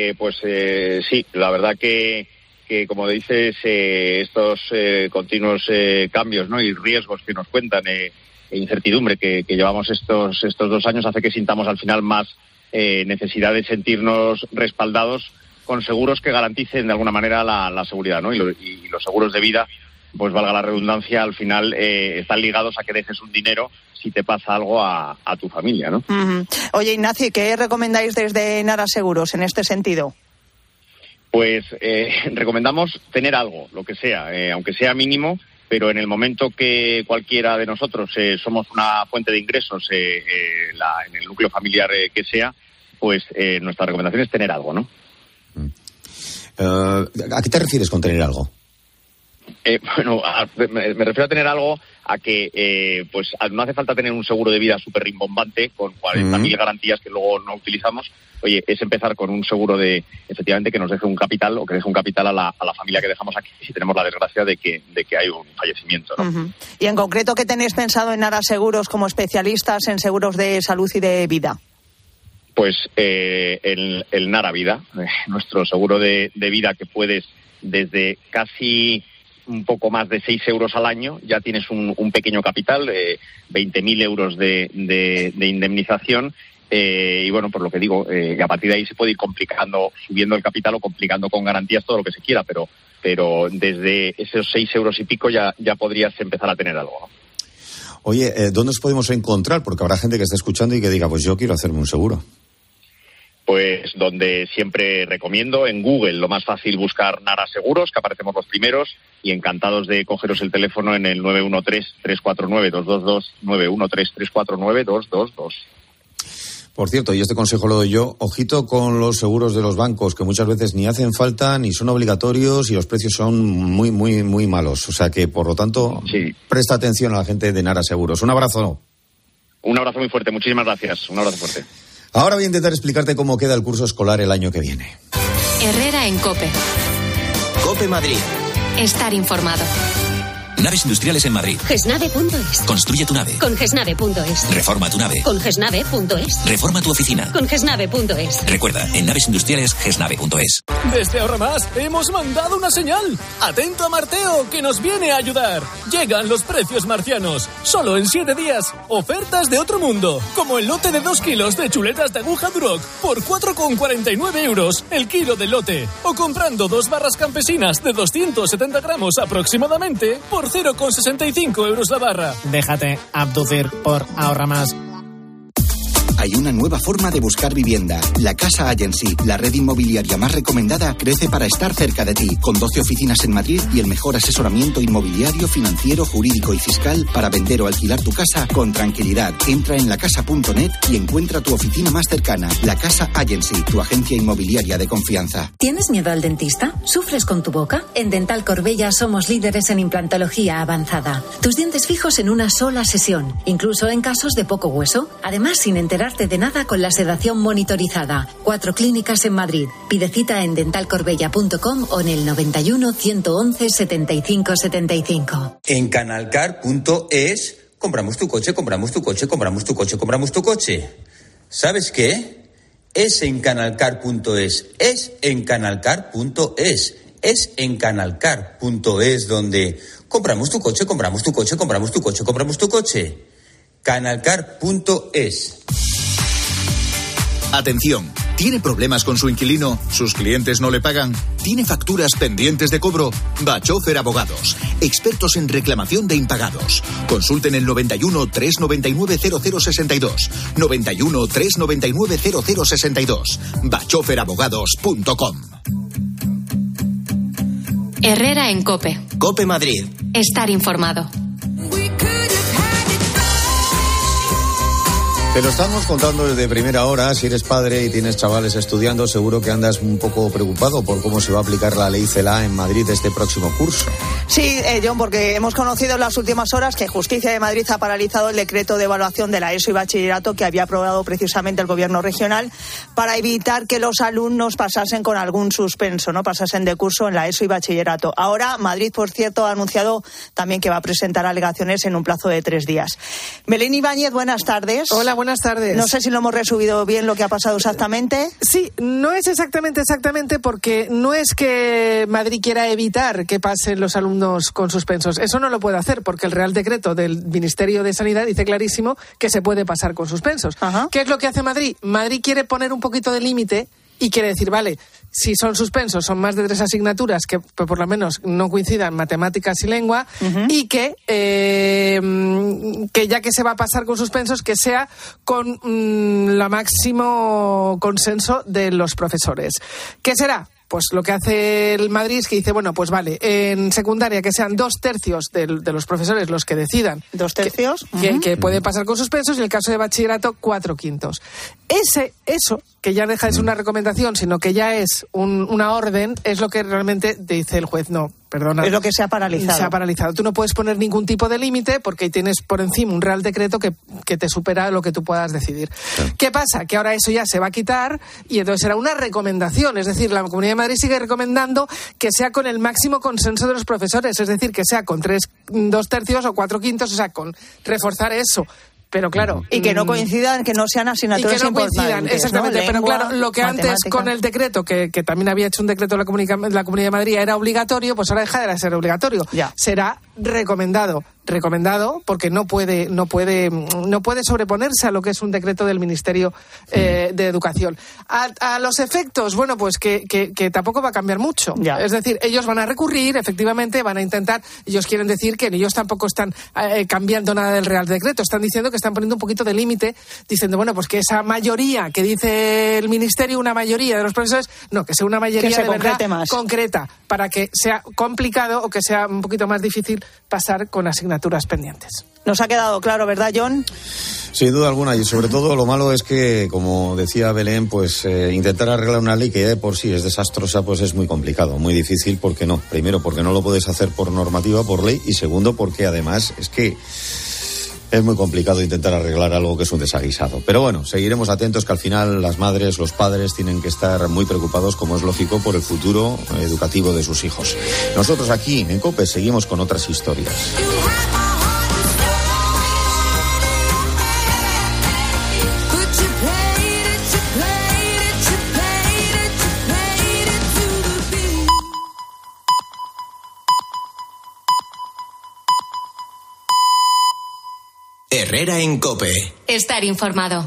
Sí, la verdad que como dices, estos continuos cambios, ¿no?, y riesgos que nos cuentan, e incertidumbre que llevamos estos 2 años, hace que sintamos al final más necesidad de sentirnos respaldados con seguros que garanticen de alguna manera la seguridad, ¿no? Y los seguros de vida, pues valga la redundancia, al final están ligados a que dejes un dinero si te pasa algo a tu familia, ¿no? Uh-huh. Oye, Ignacio, ¿qué recomendáis desde Nara Seguros en este sentido? Pues recomendamos tener algo, lo que sea, aunque sea mínimo, pero en el momento que cualquiera de nosotros somos una fuente de ingresos en el núcleo familiar que sea, pues nuestra recomendación es tener algo, ¿no? ¿A qué te refieres con tener algo? Me refiero a tener algo a que no hace falta tener un seguro de vida súper rimbombante con 40.000 garantías que luego no utilizamos. Oye, es empezar con un seguro de, efectivamente, que nos deje un capital o que deje un capital a la familia que dejamos aquí si tenemos la desgracia de que hay un fallecimiento, ¿no? Uh-huh. Y en concreto, ¿qué tenéis pensado en Nara Seguros como especialistas en seguros de salud y de vida? Pues el Nara Vida, nuestro seguro de vida, que puedes desde casi un poco más de 6 euros al año, ya tienes un pequeño capital, 20.000 euros de indemnización, Y bueno, por lo que digo, a partir de ahí se puede ir complicando, subiendo el capital o complicando con garantías todo lo que se quiera, pero desde esos 6 euros y pico ya podrías empezar a tener algo, ¿no? Oye, ¿dónde os podemos encontrar? Porque habrá gente que esté escuchando y que diga, pues yo quiero hacerme un seguro. Pues donde siempre recomiendo, en Google, lo más fácil, buscar Nara Seguros, que aparecemos los primeros, y encantados de cogeros el teléfono en el 913-349-222, 913-349-222. Por cierto, y este consejo lo doy yo, ojito con los seguros de los bancos, que muchas veces ni hacen falta, ni son obligatorios, y los precios son muy, muy, muy malos. O sea que, por lo tanto, presta atención a la gente de Nara Seguros. Un abrazo. Un abrazo muy fuerte, muchísimas gracias. Un abrazo fuerte. Ahora voy a intentar explicarte cómo queda el curso escolar el año que viene. Herrera en COPE. COPE Madrid. Estar informado. Naves industriales en Madrid. Gesnave.es. Construye tu nave. Con Gesnave.es. Reforma tu nave. Con Gesnave.es. Reforma tu oficina. Con Gesnave.es. Recuerda, en naves industriales, Gesnave.es. Desde Ahorra Más hemos mandado una señal. Atento a Marteo, que nos viene a ayudar. Llegan los precios marcianos. Solo en 7 días. Ofertas de otro mundo. Como el lote de 2 kilos de chuletas de aguja Duroc por 4,49 euros el kilo del lote. O comprando 2 barras campesinas de 270 gramos aproximadamente por 0,65 euros la barra. Déjate abducir por Ahorra Más. Hay una nueva forma de buscar vivienda. La Casa Agency, la red inmobiliaria más recomendada, crece para estar cerca de ti, con 12 oficinas en Madrid y el mejor asesoramiento inmobiliario, financiero, jurídico y fiscal para vender o alquilar tu casa con tranquilidad. Entra en lacasa.net y encuentra tu oficina más cercana. La Casa Agency, tu agencia inmobiliaria de confianza. ¿Tienes miedo al dentista? ¿Sufres con tu boca? En Dental Corbella somos líderes en implantología avanzada. Tus dientes fijos en una sola sesión, incluso en casos de poco hueso. Además, sin enterarte de nada con la sedación monitorizada. 4 clínicas en Madrid. Pide cita en dentalcorbella.com o en el 91 111 75 75. En canalcar.es compramos tu coche, compramos tu coche, compramos tu coche, compramos tu coche. ¿Sabes qué? Es en canalcar.es. Es en canalcar.es. Es en canalcar.es donde compramos tu coche, compramos tu coche, compramos tu coche, compramos tu coche. Canalcar.es. Atención, ¿tiene problemas con su inquilino? ¿Sus clientes no le pagan? ¿Tiene facturas pendientes de cobro? Bachofer Abogados, expertos en reclamación de impagados. Consulten el 91 399 0062. 91 399 0062. bachoferabogados.com. Herrera en COPE. COPE Madrid. Estar informado. Te lo estamos contando desde primera hora. Si eres padre y tienes chavales estudiando, seguro que andas un poco preocupado por cómo se va a aplicar la ley CELA en Madrid este próximo curso. Sí, John, porque hemos conocido en las últimas horas que Justicia de Madrid ha paralizado el decreto de evaluación de la ESO y bachillerato que había aprobado precisamente el gobierno regional para evitar que los alumnos pasasen con algún suspenso, no pasasen de curso en la ESO y bachillerato. Ahora, Madrid, por cierto, ha anunciado también que va a presentar alegaciones en un plazo de 3 días. Belén Ibáñez, buenas tardes. Hola, buenas tardes. No sé si lo hemos resumido bien lo que ha pasado exactamente. Sí, no es exactamente, porque no es que Madrid quiera evitar que pasen los alumnos con suspensos. Eso no lo puede hacer porque el Real Decreto del Ministerio de Sanidad dice clarísimo que se puede pasar con suspensos. Ajá. ¿Qué es lo que hace Madrid? Madrid quiere poner un poquito de límite y quiere decir, vale, si son suspensos, son más de 3 asignaturas que por lo menos no coincidan matemáticas y lengua, y que ya que se va a pasar con suspensos, que sea con el máximo consenso de los profesores. ¿Qué será? Pues lo que hace el Madrid es que dice, bueno, pues vale, en secundaria que sean 2/3 de los profesores los que decidan. 2/3. Que puede pasar con suspensos, y en el caso de bachillerato, 4/5. Eso, que ya deja de ser una recomendación, sino que ya es una orden, es lo que realmente dice el juez. No, perdona. Es lo que se ha paralizado. Se ha paralizado. Tú no puedes poner ningún tipo de límite porque tienes por encima un Real Decreto que te supera lo que tú puedas decidir. Claro. ¿Qué pasa? Que ahora eso ya se va a quitar y entonces será una recomendación. Es decir, la Comunidad de Madrid sigue recomendando que sea con el máximo consenso de los profesores. Es decir, que sea con 2/3 o 4/5, o sea, con reforzar eso. Pero claro... Y que no coincidan, que no sean asignaturas importantes. Y que no coincidan, exactamente. ¿no? Pero claro, lo que antes con el decreto, que también había hecho un decreto la Comunidad de Madrid, era obligatorio, pues ahora deja de ser obligatorio. Ya. Será recomendado porque no puede sobreponerse a lo que es un decreto del Ministerio de Educación. A los efectos, bueno, pues que tampoco va a cambiar mucho. Ya. Es decir, ellos van a recurrir, efectivamente, van a intentar, ellos quieren decir que ellos tampoco están cambiando nada del Real Decreto, están diciendo que están poniendo un poquito de límite, diciendo, bueno, pues que esa mayoría que dice el Ministerio, una mayoría de los profesores, no, que sea una mayoría de verdad concreta, para que sea complicado o que sea un poquito más difícil pasar con asignaturas pendientes. Nos ha quedado claro, ¿verdad, John? Sin duda alguna, y sobre todo lo malo es que, como decía Belén, pues intentar arreglar una ley que de por sí es desastrosa, pues es muy complicado, muy difícil, porque no. Primero, porque no lo puedes hacer por normativa, por ley, y segundo, porque además es que es muy complicado intentar arreglar algo que es un desaguisado. Pero bueno, seguiremos atentos, que al final las madres, los padres tienen que estar muy preocupados, como es lógico, por el futuro educativo de sus hijos. Nosotros aquí en COPE seguimos con otras historias. Herrera en COPE. Estar informado.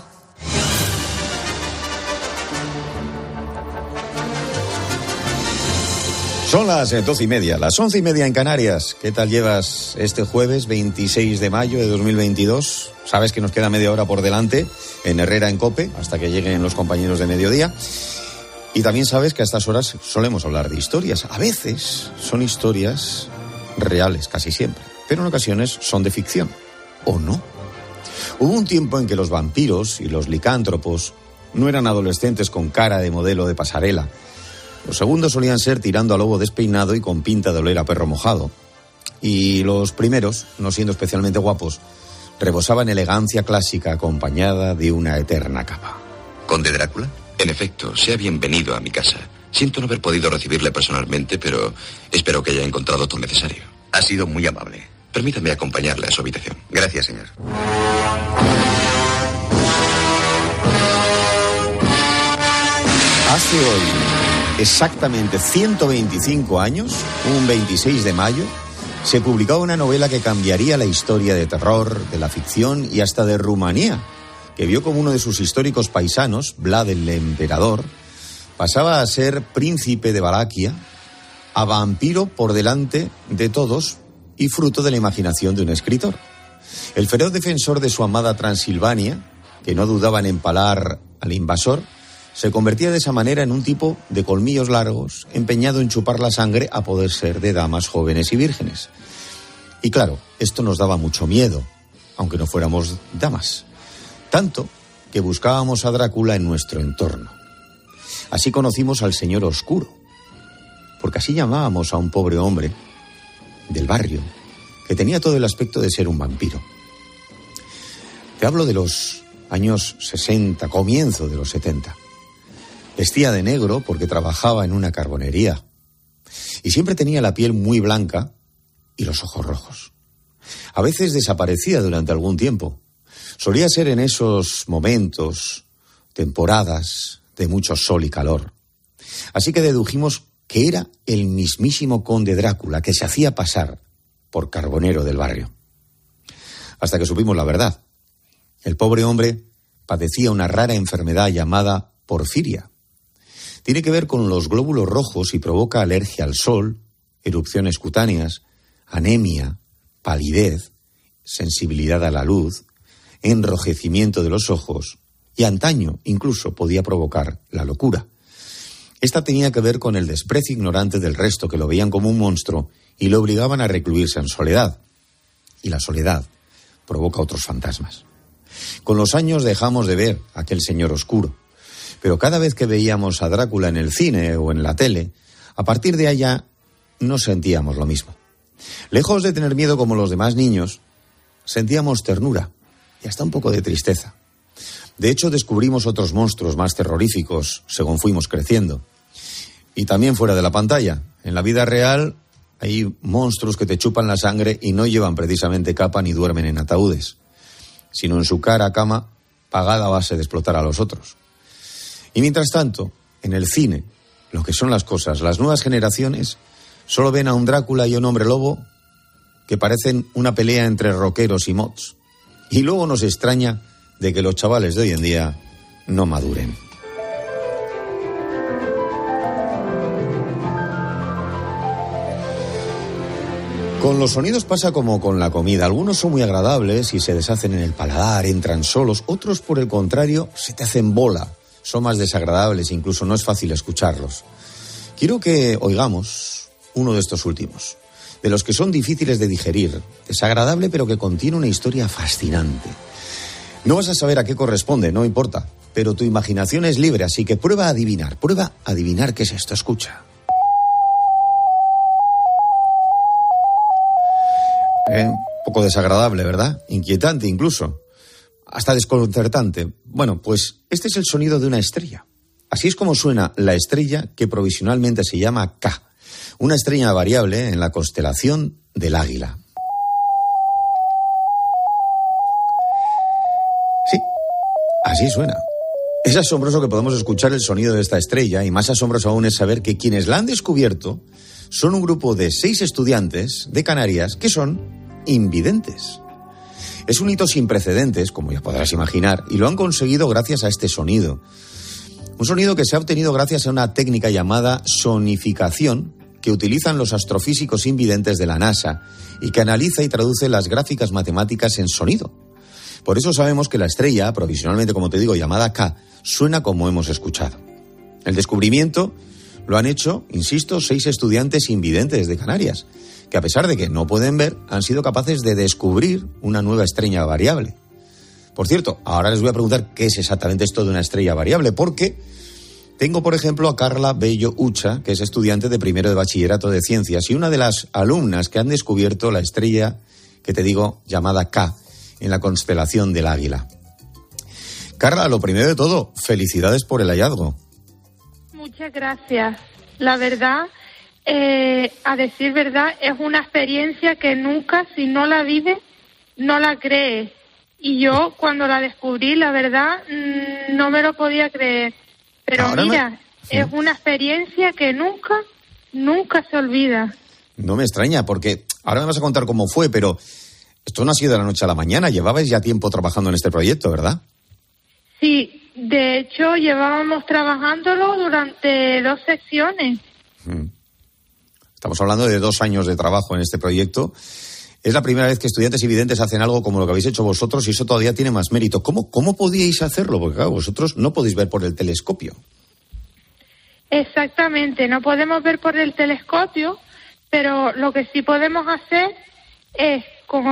Son las 12:30, las 11:30 en Canarias. ¿Qué tal llevas este jueves 26 de mayo de 2022? Sabes que nos queda media hora por delante en Herrera en COPE, hasta que lleguen los compañeros de mediodía. Y también sabes que a estas horas solemos hablar de historias. A veces son historias reales, casi siempre, pero en ocasiones son de ficción, ¿o no? Hubo un tiempo en que los vampiros y los licántropos no eran adolescentes con cara de modelo de pasarela. Los segundos solían ser tirando a lobo despeinado y con pinta de oler a perro mojado. Y los primeros, no siendo especialmente guapos, rebosaban elegancia clásica acompañada de una eterna capa. ¿Conde Drácula? En efecto, sea bienvenido a mi casa. Siento no haber podido recibirle personalmente, pero espero que haya encontrado todo necesario. Ha sido muy amable. Permítame acompañarle a su habitación. Gracias, señor. Hace hoy exactamente 125 años, un 26 de mayo, se publicaba una novela que cambiaría la historia de terror, de la ficción y hasta de Rumanía, que vio como uno de sus históricos paisanos, Vlad el Emperador, pasaba a ser príncipe de Valaquia, a vampiro por delante de todos y fruto de la imaginación de un escritor. El feroz defensor de su amada Transilvania, que no dudaba en empalar al invasor, se convertía de esa manera en un tipo de colmillos largos, empeñado en chupar la sangre a poder ser de damas jóvenes y vírgenes. Y claro, esto nos daba mucho miedo, aunque no fuéramos damas. Tanto que buscábamos a Drácula en nuestro entorno. Así conocimos al Señor Oscuro, porque así llamábamos a un pobre hombre del barrio, que tenía todo el aspecto de ser un vampiro. Te hablo de los años 60, comienzo de los 70. Vestía de negro porque trabajaba en una carbonería. Y siempre tenía la piel muy blanca y los ojos rojos. A veces desaparecía durante algún tiempo. Solía ser en esos momentos, temporadas de mucho sol y calor. Así que dedujimos que era el mismísimo conde Drácula, que se hacía pasar por carbonero del barrio. Hasta que supimos la verdad. El pobre hombre padecía una rara enfermedad llamada porfiria. Tiene que ver con los glóbulos rojos y provoca alergia al sol, erupciones cutáneas, anemia, palidez, sensibilidad a la luz, enrojecimiento de los ojos y antaño incluso podía provocar la locura. Esta tenía que ver con el desprecio ignorante del resto, que lo veían como un monstruo y lo obligaban a recluirse en soledad. Y la soledad provoca otros fantasmas. Con los años dejamos de ver a aquel señor oscuro, pero cada vez que veíamos a Drácula en el cine o en la tele, a partir de allá no sentíamos lo mismo. Lejos de tener miedo como los demás niños, sentíamos ternura y hasta un poco de tristeza. De hecho, descubrimos otros monstruos más terroríficos según fuimos creciendo. Y también fuera de la pantalla. En la vida real hay monstruos que te chupan la sangre y no llevan precisamente capa ni duermen en ataúdes, sino en su cara cama pagada a base de explotar a los otros. Y mientras tanto, en el cine, lo que son las cosas, las nuevas generaciones solo ven a un Drácula y a un hombre lobo que parecen una pelea entre rockeros y mods. Y luego nos extraña de que los chavales de hoy en día no maduren. Con los sonidos pasa como con la comida. Algunos son muy agradables y se deshacen en el paladar, entran solos. Otros, por el contrario, se te hacen bola. Son más desagradables, incluso no es fácil escucharlos. Quiero que oigamos uno de estos últimos, de los que son difíciles de digerir, desagradable pero que contiene una historia fascinante. No vas a saber a qué corresponde, no importa, pero tu imaginación es libre, así que prueba a adivinar qué es esto, escucha. Un poco desagradable, ¿verdad? Inquietante incluso, hasta desconcertante. Bueno, pues este es el sonido de una estrella. Así es como suena la estrella que provisionalmente se llama K, una estrella variable en la constelación del Águila. Sí, así suena. Es asombroso que podamos escuchar el sonido de esta estrella, y más asombroso aún es saber que quienes la han descubierto son un grupo de 6 estudiantes de Canarias que son invidentes. Es un hito sin precedentes, como ya podrás imaginar, y lo han conseguido gracias a este sonido. Un sonido que se ha obtenido gracias a una técnica llamada sonificación que utilizan los astrofísicos invidentes de la NASA y que analiza y traduce las gráficas matemáticas en sonido. Por eso sabemos que la estrella, provisionalmente como te digo, llamada K, suena como hemos escuchado. El descubrimiento lo han hecho, insisto, 6 estudiantes invidentes de Canarias, que a pesar de que no pueden ver, han sido capaces de descubrir una nueva estrella variable. Por cierto, ahora les voy a preguntar qué es exactamente esto de una estrella variable, porque tengo, por ejemplo, a Carla Bello Ucha, que es estudiante de primero de bachillerato de ciencias y una de las alumnas que han descubierto la estrella, que te digo, llamada K, en la constelación del Águila. Carla, lo primero de todo, felicidades por el hallazgo. Muchas gracias. La verdad, a decir verdad, es una experiencia que nunca, si no la vives, no la crees. Y yo, cuando la descubrí, la verdad, no me lo podía creer. Pero ahora mira, es una experiencia que nunca se olvida. No me extraña, porque ahora me vas a contar cómo fue, pero esto no ha sido de la noche a la mañana. Llevabais ya tiempo trabajando en este proyecto, ¿verdad? Sí, de hecho, llevábamos trabajándolo durante 2 secciones. Estamos hablando de 2 años de trabajo en este proyecto. Es la primera vez que estudiantes invidentes hacen algo como lo que habéis hecho vosotros, y eso todavía tiene más mérito. ¿Cómo podíais hacerlo? Porque claro, vosotros no podéis ver por el telescopio. Exactamente, no podemos ver por el telescopio, pero lo que sí podemos hacer es con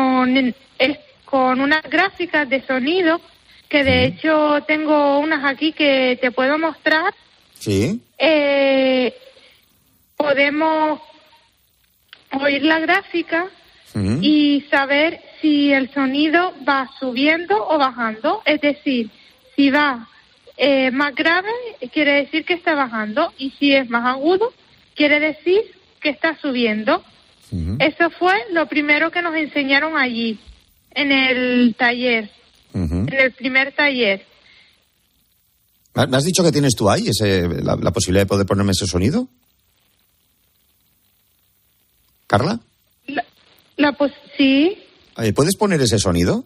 unas gráficas de sonido, que de hecho tengo unas aquí que te puedo mostrar. Sí. Podemos oír la gráfica y saber si el sonido va subiendo o bajando. Es decir, si va más grave, quiere decir que está bajando, y si es más agudo, quiere decir que está subiendo. Eso fue lo primero que nos enseñaron allí, en el taller, en el primer taller. ¿Me has dicho que tienes tú ahí la posibilidad de poder ponerme ese sonido? ¿Carla? Sí. ¿Puedes poner ese sonido?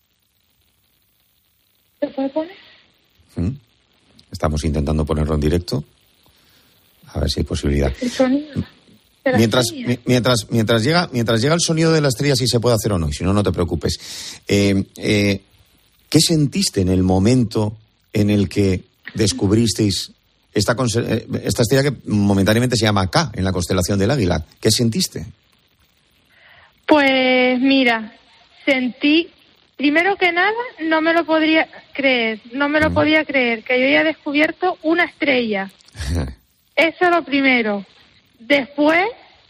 ¿Se puede poner? Estamos intentando ponerlo en directo. A ver si hay posibilidad. El sonido. Mientras llega el sonido de la estrella, si se puede hacer o no, y si no, no te preocupes. ¿Qué sentiste en el momento en el que descubristeis esta estrella que momentáneamente se llama K, en la constelación del Águila? ¿Qué sentiste? Pues mira, sentí, primero que nada, no me lo podía creer que yo haya descubierto una estrella. Eso es lo primero. Después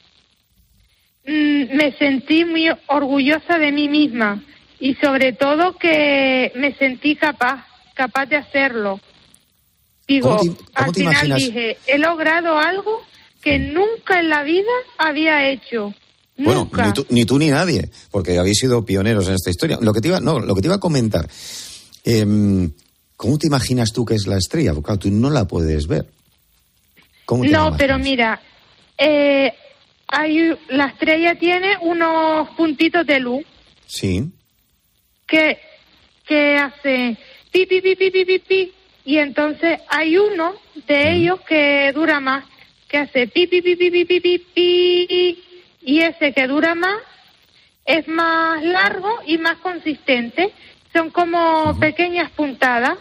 me sentí muy orgullosa de mí misma, y sobre todo que me sentí capaz de hacerlo. Digo, al final dije, he logrado algo que nunca en la vida había hecho. Bueno, Nunca. ni tú ni nadie, porque habéis sido pioneros en esta historia. Lo que te iba a comentar, ¿cómo te imaginas tú que es la estrella? Porque claro, tú no la puedes ver. ¿Cómo te No, pero mira, la estrella tiene unos puntitos de luz. Sí. Que hace pi, pi, pi, pi, pi, pi, pi. Y entonces hay uno de ellos que dura más, que hace pi, pi, pi, pi, pi, pi, pi, pi. Y ese que dura más es más largo y más consistente. Son como pequeñas puntadas.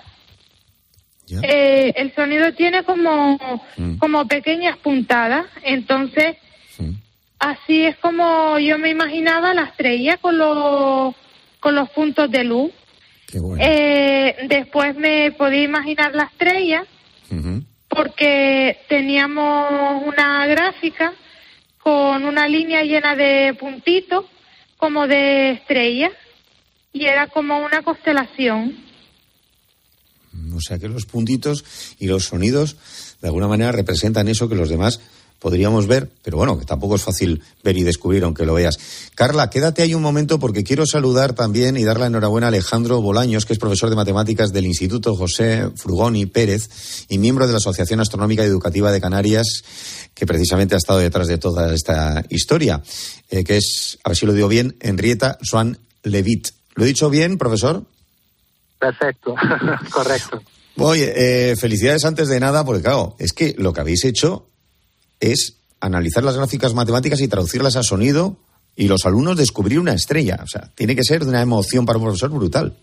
El sonido tiene como pequeñas puntadas. Entonces, así es como yo me imaginaba la estrella con los puntos de luz. Qué bueno. Después me podía imaginar la estrella porque teníamos una gráfica con una línea llena de puntitos como de estrellas y era como una constelación. O sea que los puntitos y los sonidos de alguna manera representan eso que los demás podríamos ver, pero bueno, que tampoco es fácil ver y descubrir aunque lo veas. Carla, quédate ahí un momento porque quiero saludar también y dar la enhorabuena a Alejandro Bolaños, que es profesor de matemáticas del Instituto José Frugoni Pérez y miembro de la Asociación Astronómica y Educativa de Canarias, que precisamente ha estado detrás de toda esta historia, que es, a ver si lo digo bien, Henrietta Swan Leavitt. ¿Lo he dicho bien, profesor? Perfecto, correcto. Oye, felicidades antes de nada, porque claro, es que lo que habéis hecho es analizar las gráficas matemáticas y traducirlas a sonido y los alumnos descubrir una estrella. O sea, tiene que ser de una emoción para un profesor brutal.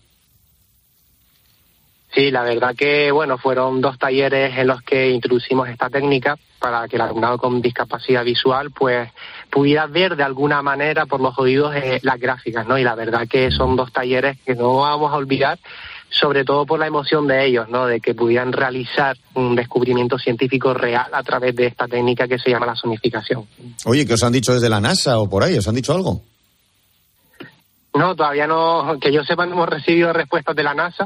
Sí, la verdad que, bueno, fueron 2 talleres en los que introducimos esta técnica para que el alumnado con discapacidad visual pues pudiera ver de alguna manera por los oídos las gráficas, ¿no? Y la verdad que son 2 talleres que no vamos a olvidar, sobre todo por la emoción de ellos, ¿no? De que pudieran realizar un descubrimiento científico real a través de esta técnica que se llama la sonificación. Oye, ¿qué os han dicho desde la NASA o por ahí? ¿Os han dicho algo? No, todavía no, que yo sepa, no hemos recibido respuestas de la NASA,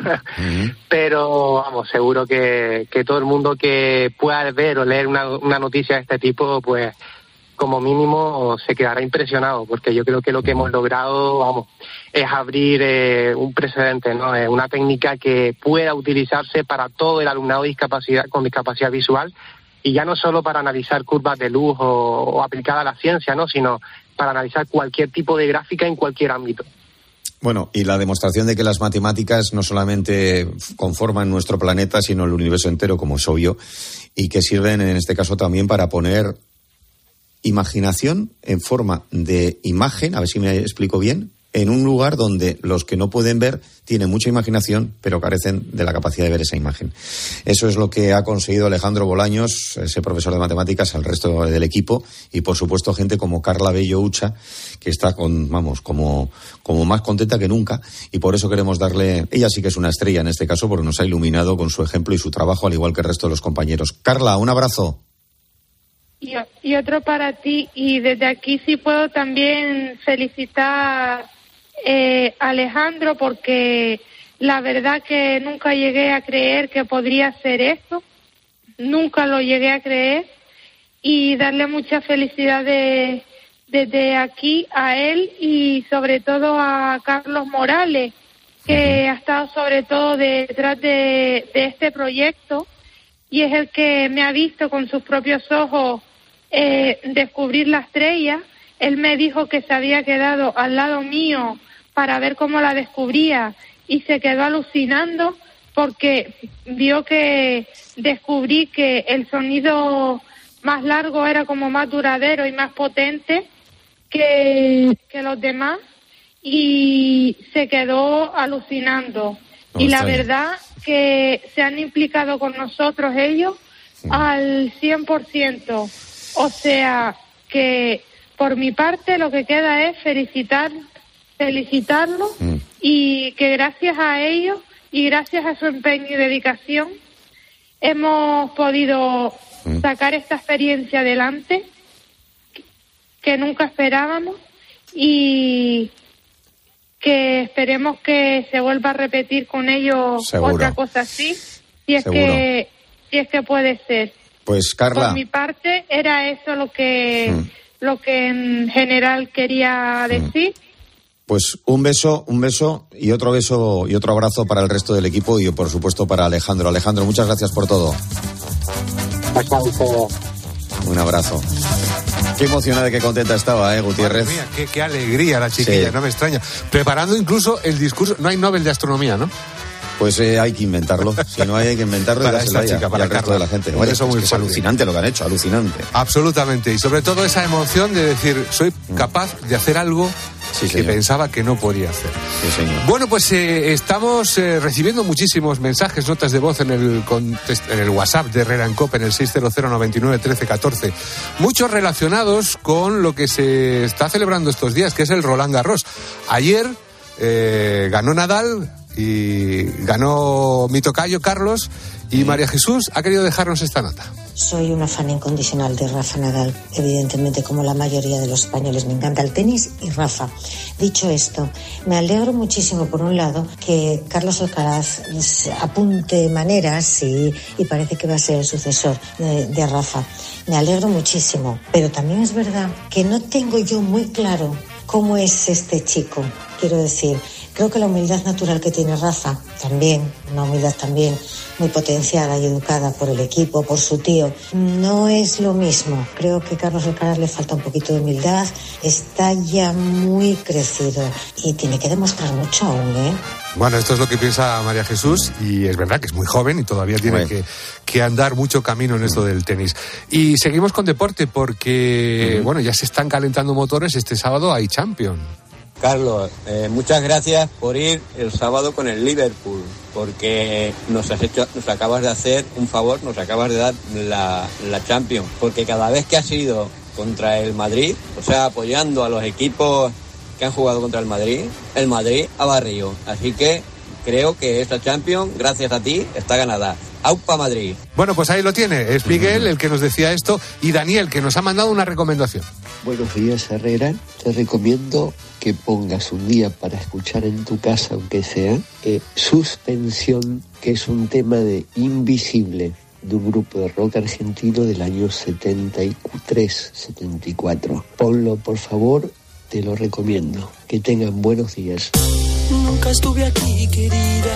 pero vamos, seguro que todo el mundo que pueda ver o leer una noticia de este tipo, pues como mínimo se quedará impresionado, porque yo creo que lo que hemos logrado, vamos, es abrir un precedente, ¿no? Una técnica que pueda utilizarse para todo el alumnado con discapacidad visual, y ya no solo para analizar curvas de luz o aplicada a la ciencia, ¿no? Sino para analizar cualquier tipo de gráfica en cualquier ámbito. Bueno, y la demostración de que las matemáticas no solamente conforman nuestro planeta, sino el universo entero, como es obvio, y que sirven en este caso también para poner imaginación en forma de imagen, a ver si me explico bien, en un lugar donde los que no pueden ver tienen mucha imaginación, pero carecen de la capacidad de ver esa imagen. Eso es lo que ha conseguido Alejandro Bolaños, ese profesor de matemáticas, al resto del equipo, y por supuesto gente como Carla Bello Ucha, que está como más contenta que nunca, y por eso queremos darle, ella sí que es una estrella en este caso, porque nos ha iluminado con su ejemplo y su trabajo, al igual que el resto de los compañeros. Carla, un abrazo. Y otro para ti, y desde aquí sí puedo también felicitar a Alejandro, porque la verdad que nunca llegué a creer que podría hacer esto, nunca lo llegué a creer, y darle mucha felicidad desde aquí a él y sobre todo a Carlos Morales, que ha estado sobre todo detrás de este proyecto y es el que me ha visto con sus propios ojos descubrir la estrella. Él me dijo que se había quedado al lado mío para ver cómo la descubría y se quedó alucinando porque vio que descubrí que el sonido más largo era como más duradero y más potente que los demás y se quedó alucinando. Y la verdad que se han implicado con nosotros ellos al 100%. O sea que por mi parte lo que queda es felicitarlos y que gracias a ellos y gracias a su empeño y dedicación hemos podido sacar esta experiencia adelante que nunca esperábamos y que esperemos que se vuelva a repetir con ellos. Seguro. Otra cosa así, si es que puede ser. Pues Carla, por mi parte era eso lo que en general quería decir. Pues un beso y otro beso y otro abrazo para el resto del equipo y por supuesto para Alejandro. Alejandro, muchas gracias por todo. Un abrazo. Qué emocionada, qué contenta estaba, Gutiérrez. Madre mía, qué alegría la chiquilla, sí. No me extraña. Preparando incluso el discurso, no hay Nobel de Astronomía, ¿no? Pues hay que inventarlo. Si no hay que inventarlo para esta chica, para el resto de la gente. Bueno, eso es alucinante lo que han hecho, alucinante. Absolutamente. Y sobre todo esa emoción de decir, soy capaz de hacer algo que pensaba que no podía hacer. Sí, señor. Bueno, pues estamos recibiendo muchísimos mensajes, notas de voz en el WhatsApp de Herrera en COPE, en el 600 99 13 14. Muchos relacionados con lo que se está celebrando estos días, que es el Roland Garros. Ayer ganó Nadal y ganó mi tocayo Carlos, y María Jesús ha querido dejarnos esta nota. Soy una fan incondicional de Rafa Nadal. Evidentemente, como la mayoría de los españoles, me encanta el tenis y Rafa. Dicho esto, me alegro muchísimo, por un lado, que Carlos Alcaraz apunte maneras y parece que va a ser el sucesor de Rafa. Me alegro muchísimo, pero también es verdad que no tengo yo muy claro cómo es este chico. Quiero decir, creo que la humildad natural que tiene Rafa, también, una humildad también muy potenciada y educada por el equipo, por su tío, no es lo mismo. Creo que a Carlos Alcaraz le falta un poquito de humildad, está ya muy crecido y tiene que demostrar mucho aún, Bueno, esto es lo que piensa María Jesús, y es verdad que es muy joven y todavía tiene que andar mucho camino en esto del tenis. Y seguimos con deporte porque, bueno, ya se están calentando motores. Este sábado hay Champions. Carlos, muchas gracias por ir el sábado con el Liverpool, porque nos acabas de hacer un favor, nos acabas de dar la Champions, porque cada vez que has ido contra el Madrid, o sea, apoyando a los equipos que han jugado contra el Madrid ha barrido, así que creo que esta Champions, gracias a ti, está ganada. ¡Aupa Madrid! Bueno, pues ahí lo tiene, es Miguel el que nos decía esto, y Daniel, que nos ha mandado una recomendación. Buenos días, Herrera. Te recomiendo que pongas un día para escuchar en tu casa, aunque sea, Suspensión, que es un tema de Invisible, de un grupo de rock argentino del año 73, 74. Ponlo, por favor, te lo recomiendo. Que tengan buenos días. Nunca estuve aquí, querida.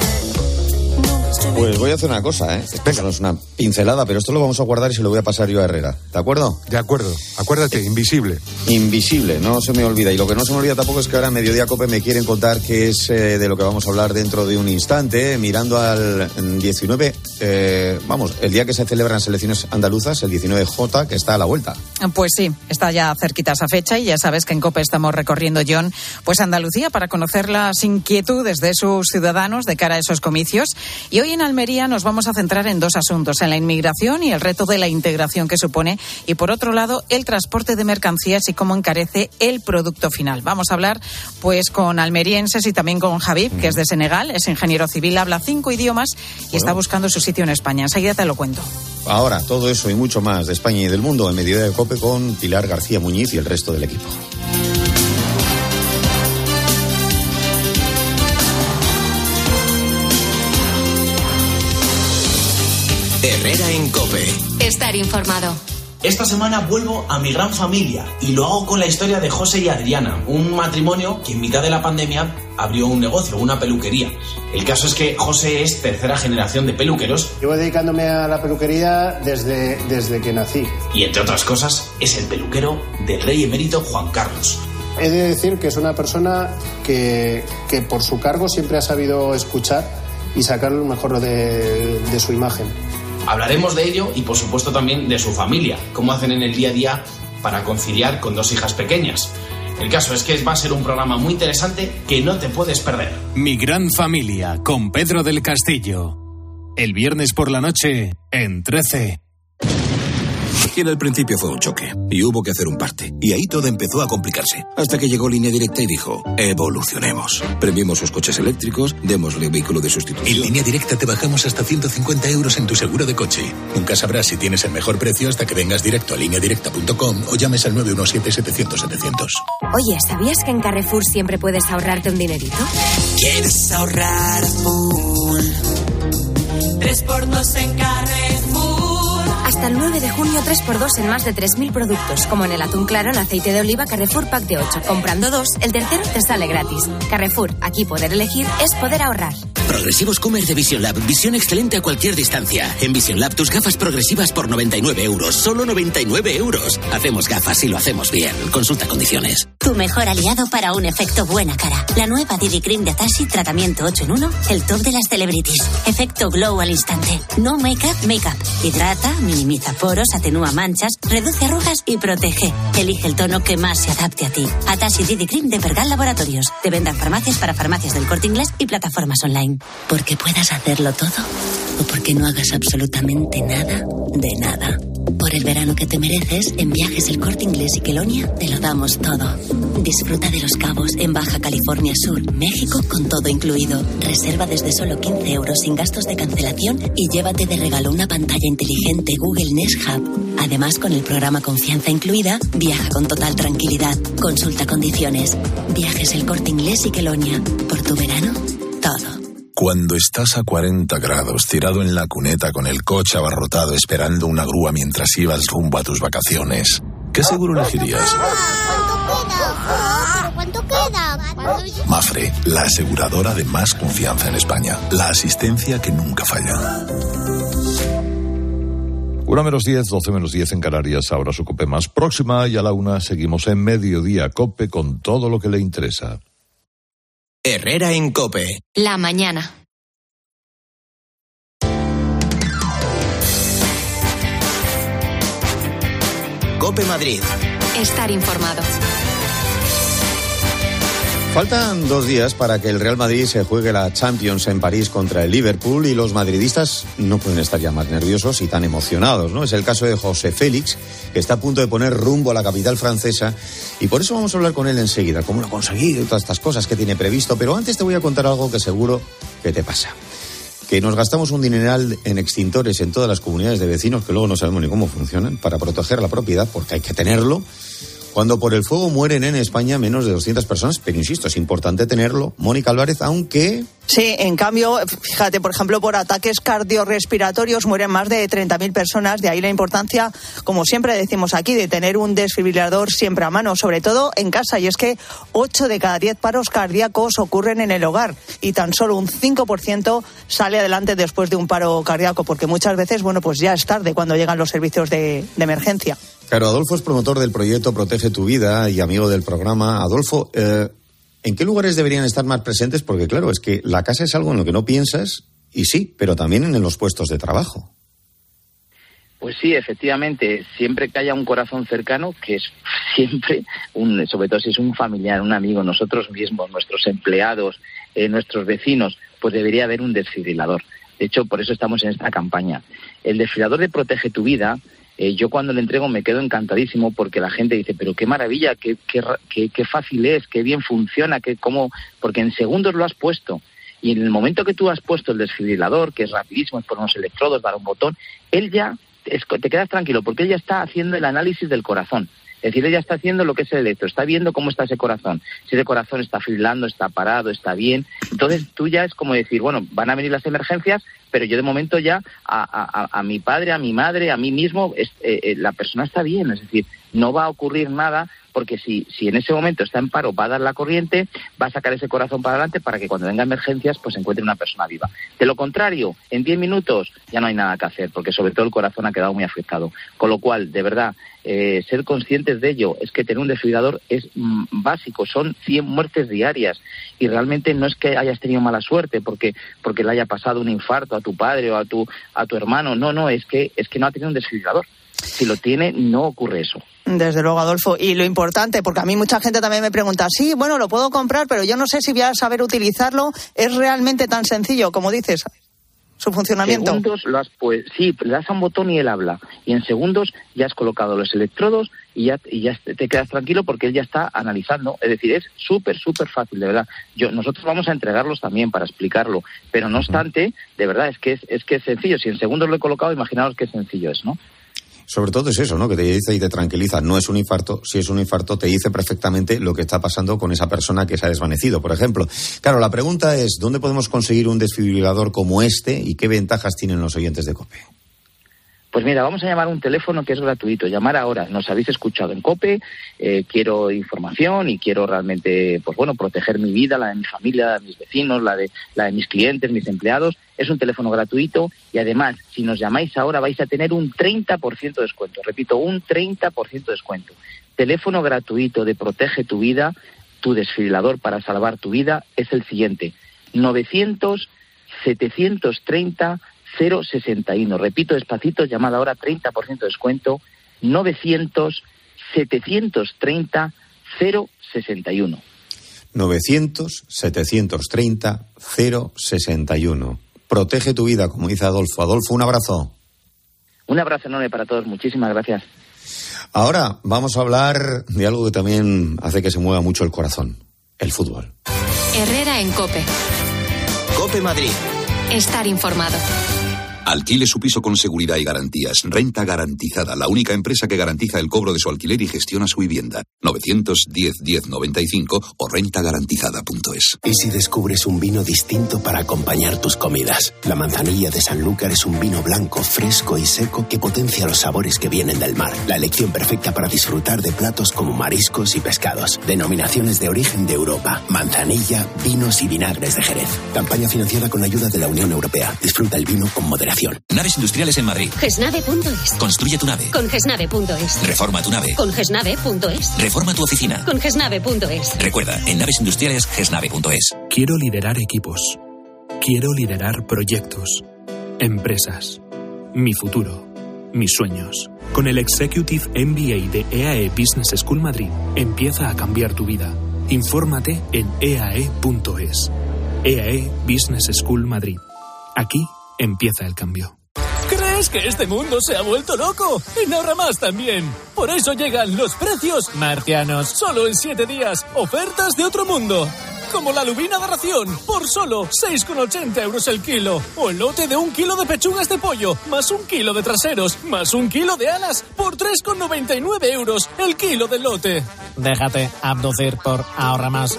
Pues voy a hacer una cosa, Esto no es una pincelada, pero esto lo vamos a guardar y se lo voy a pasar yo a Herrera. ¿De acuerdo? De acuerdo. Acuérdate, Invisible. Invisible, no se me olvida. Y lo que no se me olvida tampoco es que ahora en Mediodía Cope me quieren contar qué es de lo que vamos a hablar dentro de un instante, mirando al 19, el día que se celebran las elecciones andaluzas, el 19J, que está a la vuelta. Pues sí, está ya cerquita esa fecha y ya sabes que en Cope estamos recorriendo, John, pues Andalucía para conocer las inquietudes de sus ciudadanos de cara a esos comicios. Y hoy en Almería nos vamos a centrar en dos asuntos, en la inmigración y el reto de la integración que supone, y por otro lado el transporte de mercancías y cómo encarece el producto final. Vamos a hablar pues con almerienses y también con Habib, que es de Senegal, es ingeniero civil, habla 5 idiomas y está buscando su sitio en España. Enseguida te lo cuento. Ahora, todo eso y mucho más de España y del mundo en Mediodía de Cope con Pilar García Muñiz y el resto del equipo. Herrera en COPE. Estar informado. Esta semana vuelvo a mi gran familia y lo hago con la historia de José y Adriana, un matrimonio que en mitad de la pandemia abrió un negocio, una peluquería. El caso es que José es tercera generación de peluqueros. Llevo dedicándome a la peluquería desde que nací. Y entre otras cosas, es el peluquero del rey emérito Juan Carlos. He de decir que es una persona que por su cargo siempre ha sabido escuchar y sacar lo mejor de su imagen. Hablaremos de ello y por supuesto también de su familia, cómo hacen en el día a día para conciliar con 2 hijas pequeñas. El caso es que va a ser un programa muy interesante que no te puedes perder. Mi gran familia con Pedro del Castillo. El viernes por la noche en 13. Y al principio fue un choque y hubo que hacer un parte. Y ahí todo empezó a complicarse. Hasta que llegó Línea Directa y dijo, evolucionemos. Premiemos sus coches eléctricos, démosle un vehículo de sustitución. En Línea Directa te bajamos hasta 150 euros en tu seguro de coche. Nunca sabrás si tienes el mejor precio hasta que vengas directo a lineadirecta.com o llames al 917-700-700. Oye, ¿sabías que en Carrefour siempre puedes ahorrarte un dinerito? ¿Quieres ahorrar a full? 3x2 en Carrefour. Hasta el 9 de junio 3x2 en más de 3.000 productos, como en el atún claro en aceite de oliva Carrefour Pack de 8. Comprando 2, el tercero te sale gratis. Carrefour, aquí poder elegir es poder ahorrar. Progresivos Comer de Vision Lab. Visión excelente a cualquier distancia. En Vision Lab, tus gafas progresivas por 99 euros. Solo 99 euros. Hacemos gafas y lo hacemos bien. Consulta condiciones. Tu mejor aliado para un efecto buena cara. La nueva DD Cream de Atashi, tratamiento 8 en 1, el top de las celebrities. Efecto glow al instante. No make-up. Hidrata, minimiza poros, atenúa manchas, reduce arrugas y protege. Elige el tono que más se adapte a ti. Atashi DD Cream de Pergal Laboratorios. De venta en farmacias para farmacias del Corte Inglés y plataformas online. Porque puedas hacerlo todo o porque no hagas absolutamente nada de nada. Por el verano que te mereces, en Viajes El Corte Inglés y Quelonia te lo damos todo. Disfruta de Los Cabos en Baja California Sur, México, con todo incluido. Reserva desde solo 15 euros sin gastos de cancelación y llévate de regalo una pantalla inteligente Google Nest Hub. Además, con el programa Confianza incluida, viaja con total tranquilidad. Consulta condiciones. Viajes El Corte Inglés y Quelonia. Por tu verano, todo. Cuando estás a 40 grados, tirado en la cuneta con el coche abarrotado esperando una grúa mientras ibas rumbo a tus vacaciones, ¿qué seguro elegirías? ¿Cuánto queda? Mafre, la aseguradora de más confianza en España. La asistencia que nunca falla. 1:10, 12:10 en Canarias, ahora su COPE más próxima y a la 1 seguimos en Mediodía COPE con todo lo que le interesa. Herrera en COPE. La mañana. COPE Madrid. Estar informado. Faltan 2 días para que el Real Madrid se juegue la Champions en París contra el Liverpool y los madridistas no pueden estar ya más nerviosos y tan emocionados, ¿no? Es el caso de José Félix, que está a punto de poner rumbo a la capital francesa y por eso vamos a hablar con él enseguida, cómo lo ha conseguido y todas estas cosas que tiene previsto, pero antes te voy a contar algo que seguro que te pasa. Que nos gastamos un dineral en extintores en todas las comunidades de vecinos que luego no sabemos ni cómo funcionan para proteger la propiedad, porque hay que tenerlo. Cuando por el fuego mueren en España menos de 200 personas, pero insisto, es importante tenerlo, Mónica Álvarez, aunque... Sí, en cambio, fíjate, por ejemplo, por ataques cardiorrespiratorios mueren más de 30.000 personas, de ahí la importancia, como siempre decimos aquí, de tener un desfibrilador siempre a mano, sobre todo en casa, y es que 8 de cada 10 paros cardíacos ocurren en el hogar y tan solo un 5% sale adelante después de un paro cardíaco, porque muchas veces, bueno, pues ya es tarde cuando llegan los servicios de emergencia. Claro, Adolfo es promotor del proyecto Protege tu Vida y amigo del programa. Adolfo, ¿en qué lugares deberían estar más presentes? Porque claro, es que la casa es algo en lo que no piensas, y sí, pero también en los puestos de trabajo. Pues sí, efectivamente, siempre que haya un corazón cercano, que es siempre, sobre todo si es un familiar, un amigo, nosotros mismos, nuestros empleados, nuestros vecinos, pues debería haber un desfibrilador. De hecho, por eso estamos en esta campaña. El desfibrilador de Protege tu Vida, yo cuando le entrego me quedo encantadísimo porque la gente dice, pero qué maravilla, qué fácil es, qué bien funciona, porque en segundos lo has puesto. Y en el momento que tú has puesto el desfibrilador, que es rapidísimo, es poner unos electrodos, dar un botón, te quedas tranquilo porque él ya está haciendo el análisis del corazón. Es decir, ella está haciendo lo que es el electro, está viendo cómo está ese corazón. Si ese corazón está fibrillando, está parado, está bien. Entonces tú ya es como decir, bueno, van a venir las emergencias, pero yo de momento ya a mi padre, a mi madre, a mí mismo, la persona está bien. Es decir, no va a ocurrir nada porque si en ese momento está en paro, va a dar la corriente, va a sacar ese corazón para adelante para que cuando venga emergencias pues se encuentre una persona viva. De lo contrario, en 10 minutos ya no hay nada que hacer porque sobre todo el corazón ha quedado muy afectado. Con lo cual, de verdad, ser conscientes de ello, es que tener un desfibrilador es básico, son 100 muertes diarias y realmente no es que hayas tenido mala suerte porque le haya pasado un infarto a tu padre o a tu hermano, no, es que no ha tenido un desfibrilador. Si lo tiene, no ocurre eso. Desde luego, Adolfo. Y lo importante, porque a mí mucha gente también me pregunta, sí, bueno, lo puedo comprar, pero yo no sé si voy a saber utilizarlo. ¿Es realmente tan sencillo, como dices, su funcionamiento? Segundos sí, le das a un botón y él habla. Y en segundos ya has colocado los electrodos y ya te quedas tranquilo porque él ya está analizando. Es decir, es súper fácil, de verdad. Nosotros vamos a entregarlos también para explicarlo. Pero no obstante, de verdad, es que es sencillo. Si en segundos lo he colocado, imaginaos qué sencillo es, ¿no? Sobre todo es eso, ¿no? Que te dice y te tranquiliza. No es un infarto. Si es un infarto, te dice perfectamente lo que está pasando con esa persona que se ha desvanecido, por ejemplo. Claro, la pregunta es, ¿dónde podemos conseguir un desfibrilador como este y qué ventajas tienen los oyentes de COPE? Pues mira, vamos a llamar a un teléfono que es gratuito. Llamar ahora. Nos habéis escuchado en COPE, quiero información y quiero realmente, pues bueno, proteger mi vida, la de mi familia, la de mis vecinos, la de mis clientes, mis empleados. Es un teléfono gratuito y además, si nos llamáis ahora vais a tener un 30% de descuento. Repito, un 30% de descuento. Teléfono gratuito de Protege tu Vida, tu desfibrilador para salvar tu vida, es el siguiente. 900-730-061. Repito despacito, llamada ahora, 30% de descuento, 900-730-061. 900-730-061. Protege tu vida, como dice Adolfo. Adolfo, un abrazo. Un abrazo enorme para todos, muchísimas gracias. Ahora vamos a hablar de algo que también hace que se mueva mucho el corazón, el fútbol. Herrera en COPE. COPE Madrid. Estar informado. Alquile su piso con seguridad y garantías. Renta Garantizada, la única empresa que garantiza el cobro de su alquiler y gestiona su vivienda. 910-1095 o rentagarantizada.es. ¿Y si descubres un vino distinto para acompañar tus comidas? La Manzanilla de Sanlúcar es un vino blanco, fresco y seco que potencia los sabores que vienen del mar. La elección perfecta para disfrutar de platos como mariscos y pescados. Denominaciones de origen de Europa. Manzanilla, vinos y vinagres de Jerez. Campaña financiada con ayuda de la Unión Europea. Disfruta el vino con moderación. Naves industriales en Madrid. Gesnave.es. Construye tu nave. Con Gesnave.es. Reforma tu nave. Con Gesnave.es. Reforma tu oficina. Con Gesnave.es. Recuerda, en naves industriales, Gesnave.es. Quiero liderar equipos. Quiero liderar proyectos. Empresas. Mi futuro. Mis sueños. Con el Executive MBA de EAE Business School Madrid, empieza a cambiar tu vida. Infórmate en eae.es. EAE Business School Madrid. Aquí empieza el cambio. ¿Crees que este mundo se ha vuelto loco? En Ahorramás también. Por eso llegan los precios marcianos. Solo en 7 días. Ofertas de otro mundo. Como la lubina de ración, por solo 6,80 € el kilo. O el lote de 1 kilo de pechugas de pollo, más 1 kilo de traseros, más 1 kilo de alas, por 3,99 € el kilo del lote. Déjate abducir por Ahorramás.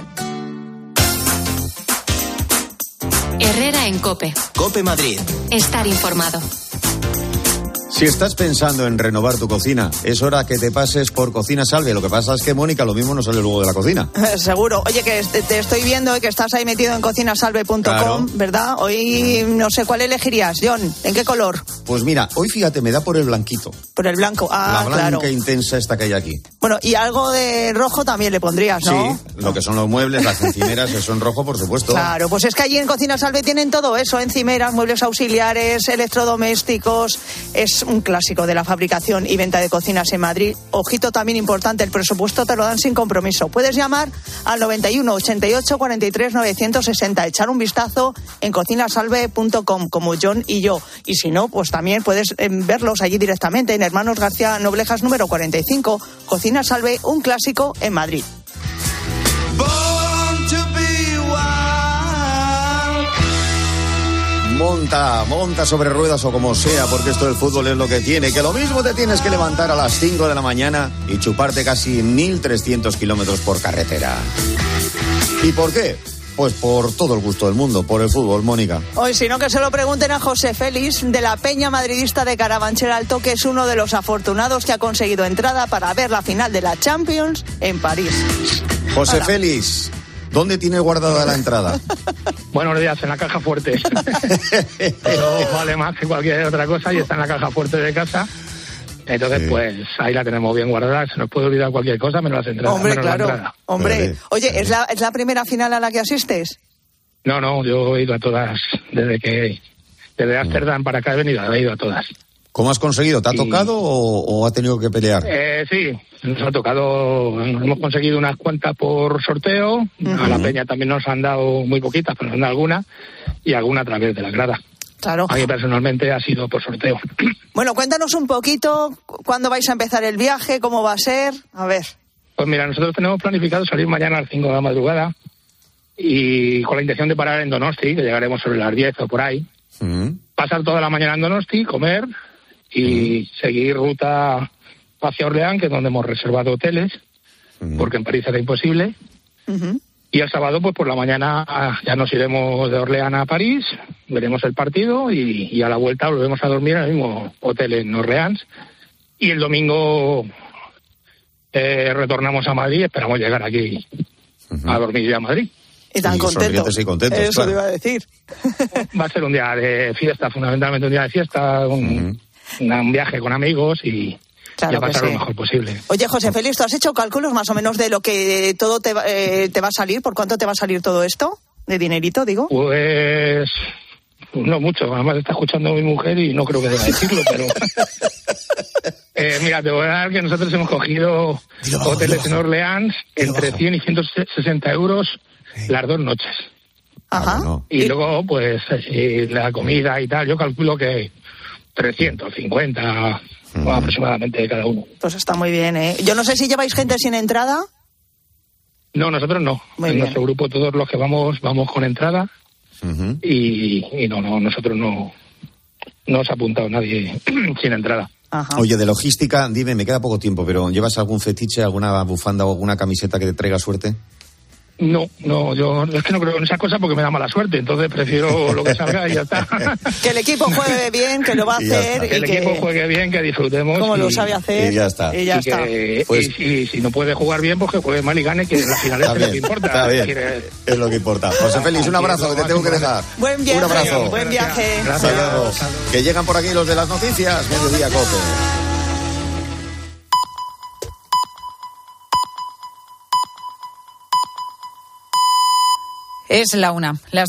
Herrera en COPE. COPE Madrid. Estar informado. Si estás pensando en renovar tu cocina, es hora que te pases por Cocina Salve. Lo que pasa es que, Mónica, lo mismo no sale luego de la cocina. Seguro. Oye, que te estoy viendo que estás ahí metido en cocinasalve.com, claro. ¿Verdad? Hoy no sé cuál elegirías, John. ¿En qué color? Pues mira, hoy fíjate, me da por el blanquito. Por el blanco, la blanca claro. Intensa esta que hay aquí. Bueno, y algo de rojo también le pondrías, ¿no? Sí, lo que son los muebles, las encimeras, eso en rojo, por supuesto. Claro, pues es que allí en Cocina Salve tienen todo eso, encimeras, muebles auxiliares, electrodomésticos. Es un clásico de la fabricación y venta de cocinas en Madrid. Ojito también importante, el presupuesto te lo dan sin compromiso. Puedes llamar al 91 88 43 960, echar un vistazo en cocinasalve.com, como John y yo. Y si no, pues también puedes verlos allí directamente en Hermanos García Noblejas número 45, Cocina Salve, un clásico en Madrid. Monta sobre ruedas o como sea, porque esto del fútbol es lo que tiene, que lo mismo te tienes que levantar a las 5 de la mañana y chuparte casi 1.300 kilómetros por carretera. ¿Y por qué? Pues por todo el gusto del mundo, por el fútbol, Mónica. Hoy, si no, que se lo pregunten a José Félix, de la Peña Madridista de Carabanchel Alto, que es uno de los afortunados que ha conseguido entrada para ver la final de la Champions en París. José Hola. Félix, ¿dónde tienes guardada la entrada? Buenos días, en la caja fuerte. Pero vale más que cualquier otra cosa y está en la caja fuerte de casa. Entonces, pues ahí la tenemos bien guardada. Se nos puede olvidar cualquier cosa menos las entradas. Hombre, claro. Hombre, oye, ¿es la primera final a la que asistes? No, yo he ido a todas. Desde Ámsterdam para acá he ido a todas. ¿Cómo has conseguido? ¿Te ha tocado o ha tenido que pelear? Sí, nos ha tocado. Hemos conseguido unas cuantas por sorteo. A la Peña también nos han dado muy poquitas, pero nos han dado algunas. Y alguna a través de la grada. Claro. A mí personalmente ha sido por sorteo. Bueno, cuéntanos un poquito cuándo vais a empezar el viaje, cómo va a ser. A ver. Pues mira, nosotros tenemos planificado salir mañana a las 5 de la madrugada y con la intención de parar en Donosti, que llegaremos sobre las 10 o por ahí. Pasar toda la mañana en Donosti, comer y seguir ruta hacia Orleán, que es donde hemos reservado hoteles, porque en París era imposible. Y el sábado, pues por la mañana ya nos iremos de Orleans a París, veremos el partido y a la vuelta volvemos a dormir en el mismo hotel en Orleans. Y el domingo retornamos a Madrid, esperamos llegar aquí a dormir ya a Madrid. Y tan contentos. Y contentos. Eso claro. te iba a decir. Va a ser un día de fiesta, fundamentalmente un día de fiesta, un viaje con amigos y a pasar lo mejor posible. Oye, José Félix, ¿tú has hecho cálculos más o menos de lo que todo te va a salir? ¿Por cuánto te va a salir todo esto? ¿De dinerito, digo? Pues no mucho. Además está escuchando a mi mujer y no creo que deba decirlo, pero... mira, te voy a dar que nosotros hemos cogido hoteles en Orleans entre 100 y 160 euros las 2 noches. Ajá. Y luego, pues, la comida y tal, yo calculo que 350 aproximadamente cada uno. Pues está muy bien, ¿eh? Yo no sé si lleváis gente sin entrada. No, nosotros no. En nuestro grupo todos los que vamos con entrada. Y no, nosotros no nos ha apuntado nadie sin entrada. Ajá. Oye, de logística, dime, me queda poco tiempo, pero ¿llevas algún fetiche, alguna bufanda o alguna camiseta que te traiga suerte? No, yo es que no creo en esas cosas porque me da mala suerte, entonces prefiero lo que salga y ya está. Que el equipo juegue bien, que lo va a hacer. Que el equipo juegue bien, que disfrutemos. Como lo sabe hacer. Y ya está. Y si no puede jugar bien, pues que juegue mal y gane, que en la final es lo que importa. Está bien, es lo que importa. José Félix, un abrazo, que te tengo que dejar. Buen viaje. Un abrazo. Buen viaje. Hasta luego. Que llegan por aquí los de las noticias, Mediodía Cope. Es la 1.